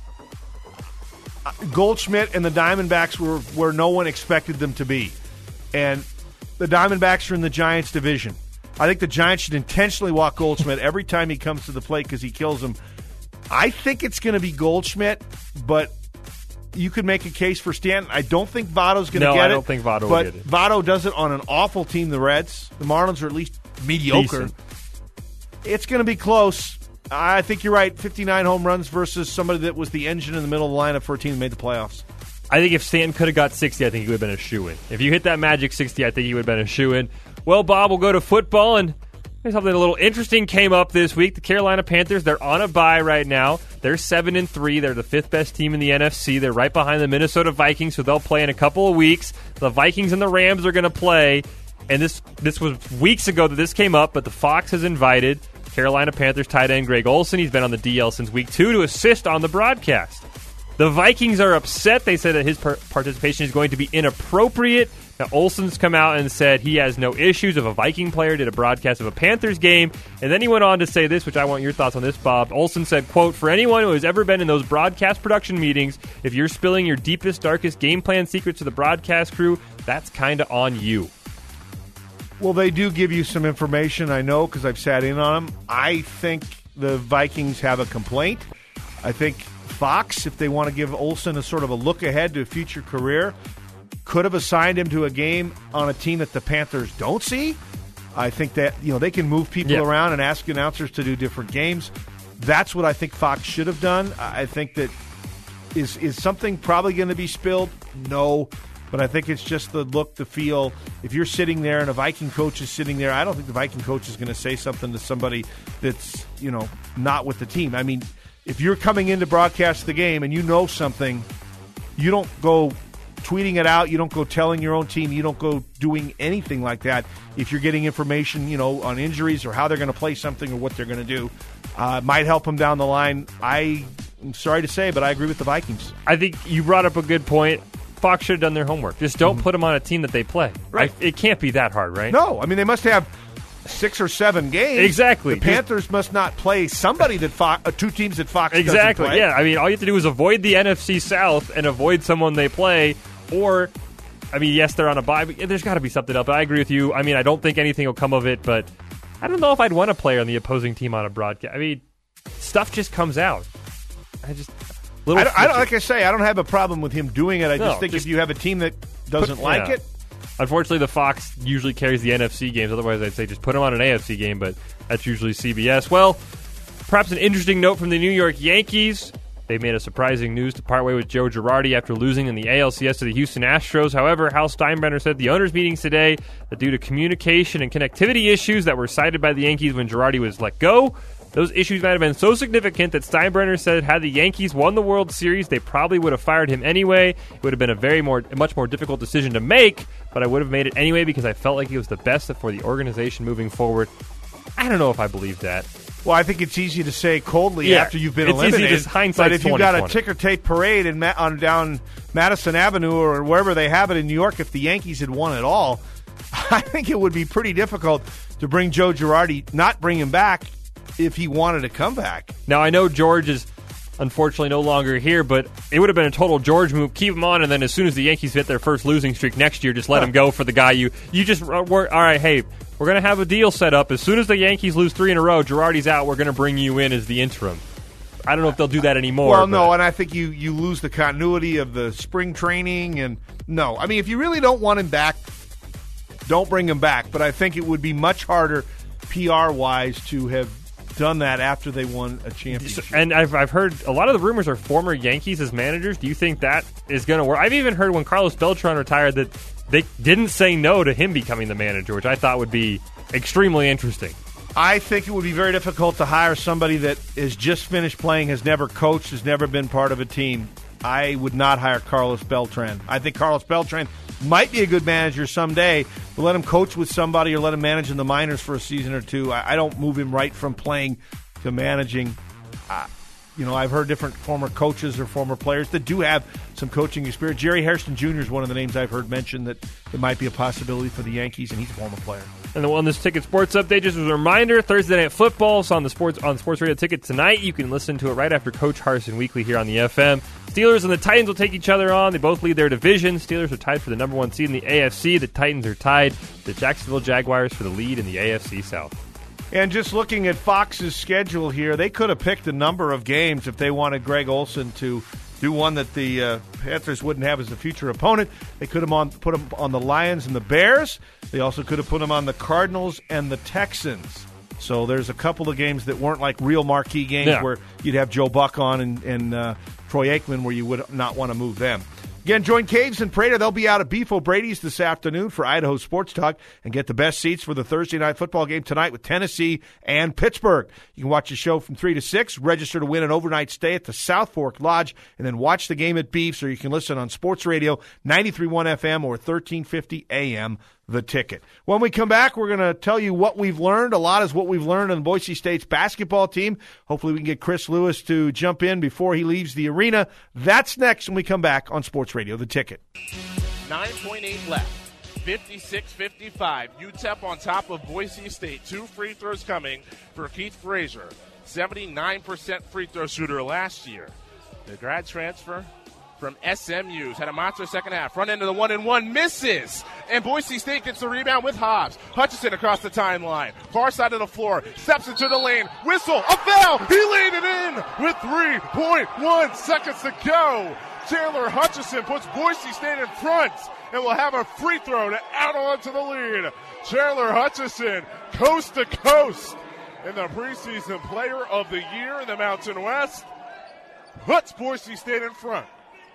Goldschmidt and the Diamondbacks were where no one expected them to be. And the Diamondbacks are in the Giants' division. I think the Giants should intentionally walk Goldschmidt every time he comes to the plate because he kills them. I think it's going to be Goldschmidt, but you could make a case for Stanton. I don't think Votto's going to get it. No, I don't think Votto will get it. But Votto does it on an awful team, the Reds. The Marlins are at least mediocre. Decent. It's going to be close. I think you're right. 59 home runs versus somebody that was the engine in the middle of the lineup for a team that made the playoffs. I think if Stanton could have got 60, I think he would have been a shoo-in. If you hit that magic 60, I think he would have been a shoo-in. Well, Bob, we'll go to football, and something a little interesting came up this week. The Carolina Panthers, they're on a bye right now. They're 7-3. They're the 5th best team in the NFC. They're right behind the Minnesota Vikings, so they'll play in a couple of weeks. The Vikings and the Rams are going to play. And this was weeks ago that this came up, but the Fox has invited Carolina Panthers tight end Greg Olsen. He's been on the DL since week 2 to assist on the broadcast. The Vikings are upset. They said that his participation is going to be inappropriate. Now, Olsen's come out and said he has no issues if a Viking player did a broadcast of a Panthers game. And then he went on to say this, which I want your thoughts on this, Bob. Olsen said, quote, "For anyone who has ever been in those broadcast production meetings, if you're spilling your deepest, darkest game plan secrets to the broadcast crew, that's kind of on you." Well, they do give you some information, I know, because I've sat in on them. I think the Vikings have a complaint. I think Fox, if they want to give Olsen a sort of a look ahead to a future career, could have assigned him to a game on a team that the Panthers don't see. I think that they can move people around and ask announcers to do different games. That's what I think Fox should have done. I think that is something probably going to be spilled? No. But I think it's just the look, the feel. If you're sitting there and a Viking coach is sitting there, I don't think the Viking coach is going to say something to somebody that's, not with the team. I mean, if you're coming in to broadcast the game and you know something, you don't go tweeting it out. You don't go telling your own team. You don't go doing anything like that. If you're getting information, on injuries or how they're going to play something or what they're going to do, might help them down the line. I'm sorry to say, but I agree with the Vikings. I think you brought up a good point. Fox should have done their homework. Just don't put them on a team that they play. Right. It can't be that hard, right? No. I mean, they must have 6 or 7 games. Exactly. The Panthers must not play somebody that two teams that Fox doesn't play. Yeah. I mean, all you have to do is avoid the NFC South and avoid someone they play. Or, I mean, yes, they're on a bye, but there's got to be something else. But I agree with you. I mean, I don't think anything will come of it, but I don't know if I'd want to play on the opposing team on a broadcast. I mean, stuff just comes out. Like I say, I don't have a problem with him doing it. I just think if you have a team that doesn't like it. Unfortunately, the Fox usually carries the NFC games. Otherwise, I'd say just put them on an AFC game, but that's usually CBS. Well, perhaps an interesting note from the New York Yankees. They made a surprising news to part way with Joe Girardi after losing in the ALCS to the Houston Astros. However, Hal Steinbrenner said at the owners' meetings today that due to communication and connectivity issues that were cited by the Yankees when Girardi was let go, those issues might have been so significant that Steinbrenner said had the Yankees won the World Series, they probably would have fired him anyway. It would have been a much more difficult decision to make, but I would have made it anyway because I felt like it was the best for the organization moving forward. I don't know if I believe that. Well, I think it's easy to say coldly after you've been eliminated. Easy to hindsight, but if you've got a ticker tape parade on down Madison Avenue or wherever they have it in New York, if the Yankees had won it all, I think it would be pretty difficult to bring Joe Girardi, not bring him back if he wanted to come back. Now, I know George is unfortunately no longer here, but it would have been a total George move. Keep him on, and then as soon as the Yankees hit their first losing streak next year, just let him go for the guy you just work. All right, hey, we're going to have a deal set up. As soon as the Yankees lose 3 in a row, Girardi's out, we're going to bring you in as the interim. I don't know if they'll do that anymore. Well, no, and I think you lose the continuity of the spring training. And no, I mean, if you really don't want him back, don't bring him back. But I think it would be much harder PR-wise to have done that after they won a championship. And I've heard a lot of the rumors are former Yankees as managers. Do you think that is going to work? I've even heard when Carlos Beltran retired that they didn't say no to him becoming the manager, which I thought would be extremely interesting. I think it would be very difficult to hire somebody that has just finished playing, has never coached, has never been part of a team. I would not hire Carlos Beltran. I think Carlos Beltran might be a good manager someday, but let him coach with somebody or let him manage in the minors for a season or two. I don't move him right from playing to managing. I've heard different former coaches or former players that do have some coaching experience. Jerry Hairston Jr. is one of the names I've heard mentioned that it might be a possibility for the Yankees, and he's a former player. And the Wellness Ticket Sports Update, just as a reminder, Thursday Night Football is on Sports Radio Ticket tonight. You can listen to it right after Coach Harsin Weekly here on the FM. Steelers and the Titans will take each other on. They both lead their division. Steelers are tied for the number 1 seed in the AFC. The Titans are tied. The Jacksonville Jaguars for the lead in the AFC South. And just looking at Fox's schedule here, they could have picked a number of games if they wanted Greg Olsen to do one that the Panthers wouldn't have as a future opponent. They could have put him on the Lions and the Bears. They also could have put him on the Cardinals and the Texans. So there's a couple of games that weren't like real marquee games where you'd have Joe Buck on and Troy Aikman where you would not want to move them. Again, join Caves and Prater. They'll be out at Beef O'Brady's this afternoon for Idaho Sports Talk and get the best seats for the Thursday night football game tonight with Tennessee and Pittsburgh. You can watch the show from 3 to 6, register to win an overnight stay at the South Fork Lodge, and then watch the game at Beef's, or you can listen on Sports Radio 93.1 FM or 1350 AM. The Ticket. When we come back, we're going to tell you what we've learned. A lot is what we've learned on Boise State's basketball team. Hopefully we can get Chris Lewis to jump in before he leaves the arena. That's next when we come back on Sports Radio, The Ticket. 9.8 left. 56-55. UTEP on top of Boise State. 2 free throws coming for Keith Frazier. 79% free throw shooter last year. The grad transfer from SMU's had a monster second half. Front end of the 1-and-1 misses. And Boise State gets the rebound with Hobbs. Hutchison across the timeline. Far side of the floor. Steps into the lane. Whistle. A foul. He laid it in with 3.1 seconds to go. Chandler Hutchison puts Boise State in front and will have a free throw to add on to the lead. Chandler Hutchison, coast to coast in the preseason player of the year in the Mountain West, puts Boise State in front.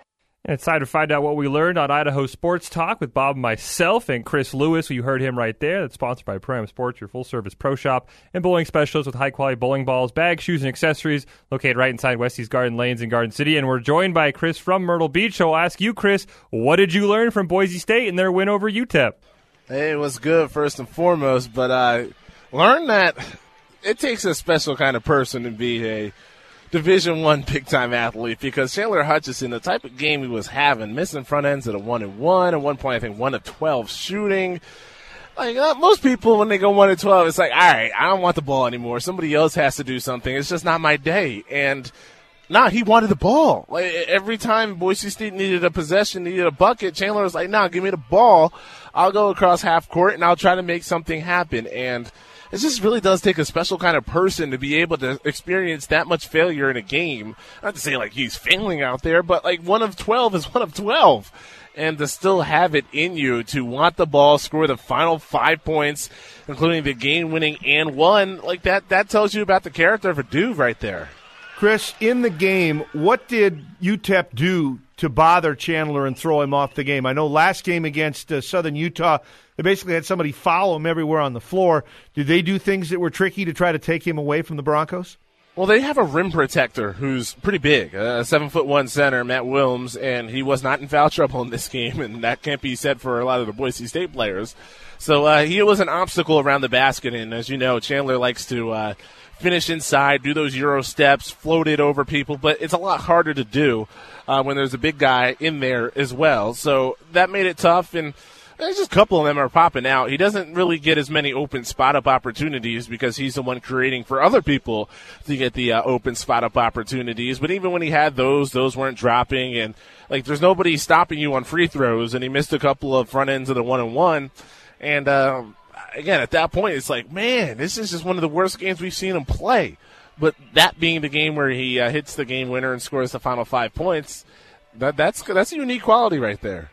And it's time to find out what we learned on Idaho Sports Talk with Bob, myself, and Chris Lewis. You heard him right there. That's sponsored by Pro Am Sports, your full-service pro shop and bowling specialist with high-quality bowling balls, bags, shoes, and accessories located right inside Westie's Garden Lanes in Garden City. And we're joined by Chris from Myrtle Beach. So I'll ask you, Chris, what did you learn from Boise State in their win over UTEP? Hey, it was good first and foremost, but I learned that it takes a special kind of person to be a Division I big-time athlete, because Chandler Hutchison, the type of game he was having, missing front ends at a 1-1, at one point I think 1-12 shooting. Like most people, when they go 1-12, it's like, all right, I don't want the ball anymore. Somebody else has to do something. It's just not my day. And he wanted the ball. Like every time Boise State needed a possession, needed a bucket, Chandler was like, give me the ball. I'll go across half court and I'll try to make something happen. And it just really does take a special kind of person to be able to experience that much failure in a game. Not to say like he's failing out there, but like 1 of 12 is 1 of 12. And to still have it in you to want the ball, score the final 5 points, including the game-winning and one, like that tells you about the character of a dude right there. Chris, in the game, what did UTEP do to bother Chandler and throw him off the game? I know last game against Southern Utah, they basically had somebody follow him everywhere on the floor. Did they do things that were tricky to try to take him away from the Broncos? Well, they have a rim protector who's pretty big, a 7'1" center, Matt Wilms, and he was not in foul trouble in this game, and that can't be said for a lot of the Boise State players. So he was an obstacle around the basket, and as you know, Chandler likes to finish inside, do those Euro steps, float it over people, but it's a lot harder to do when there's a big guy in there as well. So that made it tough, and there's just a couple of them are popping out. He doesn't really get as many open spot-up opportunities because he's the one creating for other people to get the open spot-up opportunities. But even when he had those weren't dropping. And, like, there's nobody stopping you on free throws, and he missed a couple of front ends of the 1-on-1. And, again, at that point, it's like, man, this is just one of the worst games we've seen him play. But that being the game where he hits the game winner and scores the final 5 points, that's a unique quality right there.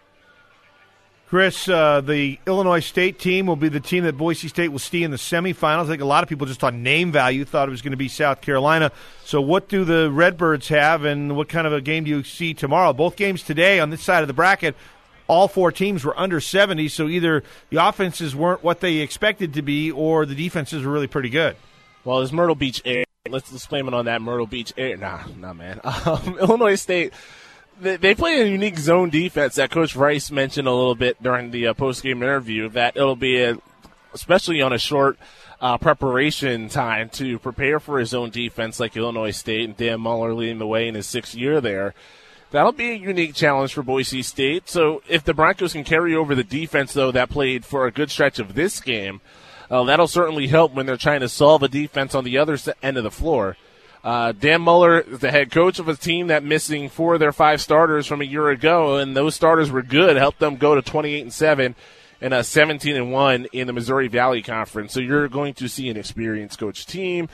Chris, the Illinois State team will be the team that Boise State will see in the semifinals. I think a lot of people just on name value thought it was going to be South Carolina. So what do the Redbirds have, and what kind of a game do you see tomorrow? Both games today on this side of the bracket, all 4 teams were under 70, so either the offenses weren't what they expected to be or the defenses were really pretty good. Well, it's Myrtle Beach Air. Let's blame it on that Myrtle Beach Air. Nah, man. Illinois State, they play a unique zone defense that Coach Rice mentioned a little bit during the post-game interview, that it'll be, especially on a short preparation time, to prepare for his own defense like Illinois State, and Dan Muller leading the way in his 6th year there. That'll be a unique challenge for Boise State. So if the Broncos can carry over the defense, though, that played for a good stretch of this game, that'll certainly help when they're trying to solve a defense on the other end of the floor. Dan Muller is the head coach of a team that missing 4 of their 5 starters from a year ago, and those starters were good, helped them go to 28-7 and 17-1 in the Missouri Valley Conference. So you're going to see an experienced coach team,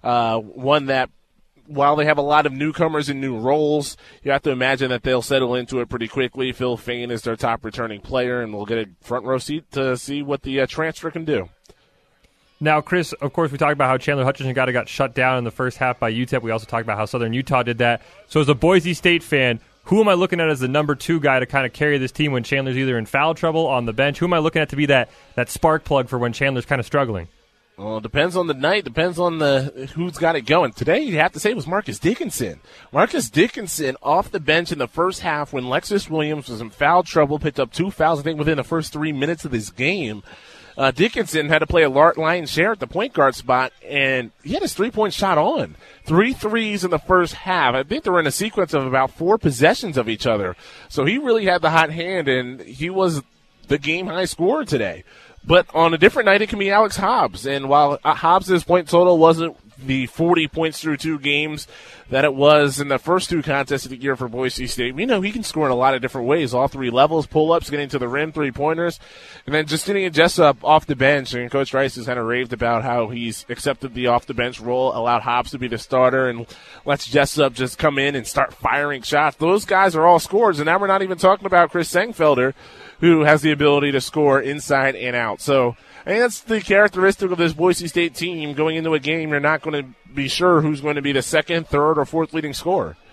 one that, while they have a lot of newcomers and new roles, you have to imagine that they'll settle into it pretty quickly. Phil Fain is their top returning player, and we'll get a front row seat to see what the transfer can do. Now, Chris, of course, we talked about how Chandler Hutchison got shut down in the first half by UTEP. We also talked about how Southern Utah did that. So as a Boise State fan, who am I looking at as the number 2 guy to kind of carry this team when Chandler's either in foul trouble, on the bench? Who am I looking at to be that spark plug for when Chandler's kind of struggling? Well, it depends on the night, depends on who's got it going. Today, you have to say it was Marcus Dickinson. Marcus Dickinson off the bench in the first half when Lexus Williams was in foul trouble, picked up 2 fouls, I think, within the first 3 minutes of this game. Dickinson had to play a lion's share at the point guard spot, and he had his 3-point shot on. 3 threes in the first half. I think they were in a sequence of about 4 possessions of each other. So he really had the hot hand, and he was the game-high scorer today. But on a different night, it can be Alex Hobbs. And while Hobbs' point total wasn't the 40 points through 2 games that it was in the first 2 contests of the year for Boise State, we know he can score in a lot of different ways, all 3 levels, pull-ups, getting to the rim, 3-pointers, and then Justinian Jessup off the bench. And Coach Rice has kind of raved about how he's accepted the off-the-bench role, allowed Hobbs to be the starter, and lets Jessup just come in and start firing shots. Those guys are all scorers, and now we're not even talking about Chris Sengfelder, who has the ability to score inside and out. So I think that's the characteristic of this Boise State team. Going into a game, you're not going to be sure who's going to be the second, third, or fourth leading scorer.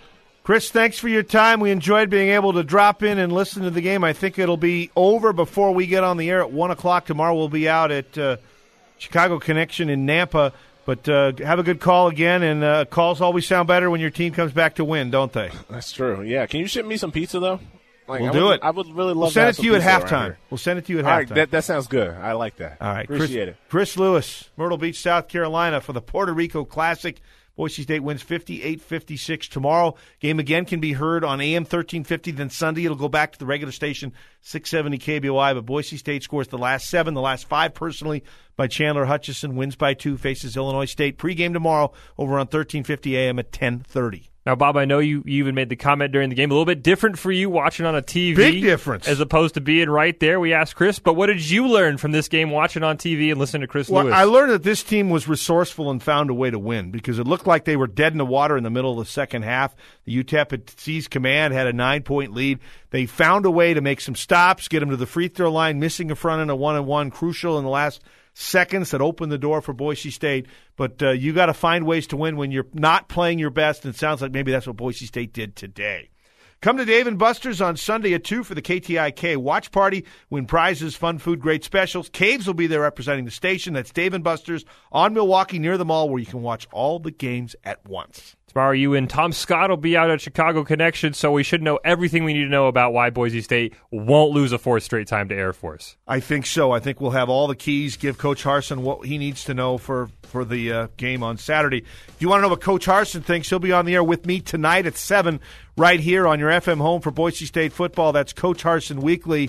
Chris, thanks for your time. We enjoyed being able to drop in and listen to the game. I think it'll be over before we get on the air at 1 o'clock. Tomorrow we'll be out at Chicago Connection in Nampa. But have a good call again, and calls always sound better when your team comes back to win, don't they? That's true. Yeah. Can you ship me some pizza, though? We'll do it. I would really love We'll send it to you at halftime. We'll send it to you at halftime. All right, that sounds good. I like that. All right. Appreciate it. Chris Lewis, Myrtle Beach, South Carolina, for the Puerto Rico Classic. Boise State wins 58-56 tomorrow. Game again can be heard on AM 1350. Then Sunday it'll go back to the regular station, 670 KBOI. But Boise State scores the last 7, the last 5 personally by Chandler Hutchison. Wins by 2, faces Illinois State. Pregame tomorrow over on 1350 AM at 10:30. Now, Bob, I know you even made the comment during the game. A little bit different for you watching on a TV. Big difference. As opposed to being right there. We asked Chris, but what did you learn from this game watching on TV and listening to Chris Lewis? I learned that this team was resourceful and found a way to win because it looked like they were dead in the water in the middle of the second half. The UTEP had seized command, had a 9-point lead. They found a way to make some stops, get them to the free throw line, missing a front end of 1-on-1, crucial in the last seconds that opened the door for Boise State. But you got to find ways to win when you're not playing your best, and it sounds like maybe that's what Boise State did today. Come to Dave & Buster's on Sunday at 2 for the KTIK watch party. Win prizes, fun food, great specials. Caves will be there representing the station. That's Dave & Buster's on Milwaukee near the mall where you can watch all the games at once. Tomorrow, you and Tom Scott will be out at Chicago Connection, so we should know everything we need to know about why Boise State won't lose a 4th straight time to Air Force. I think so. I think we'll have all the keys, give Coach Harsin what he needs to know for the game on Saturday. If you want to know what Coach Harsin thinks, he'll be on the air with me tonight at 7 right here on your FM home for Boise State football. That's Coach Harsin Weekly.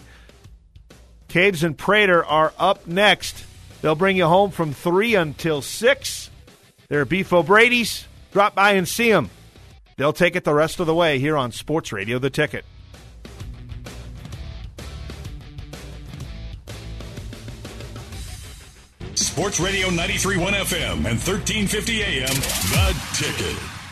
Caves and Prater are up next. They'll bring you home from 3 until 6. They're Beef O'Brady's. Drop by and see them. They'll take it the rest of the way here on Sports Radio The Ticket. Sports Radio 93.1 FM and 1350 AM, The Ticket.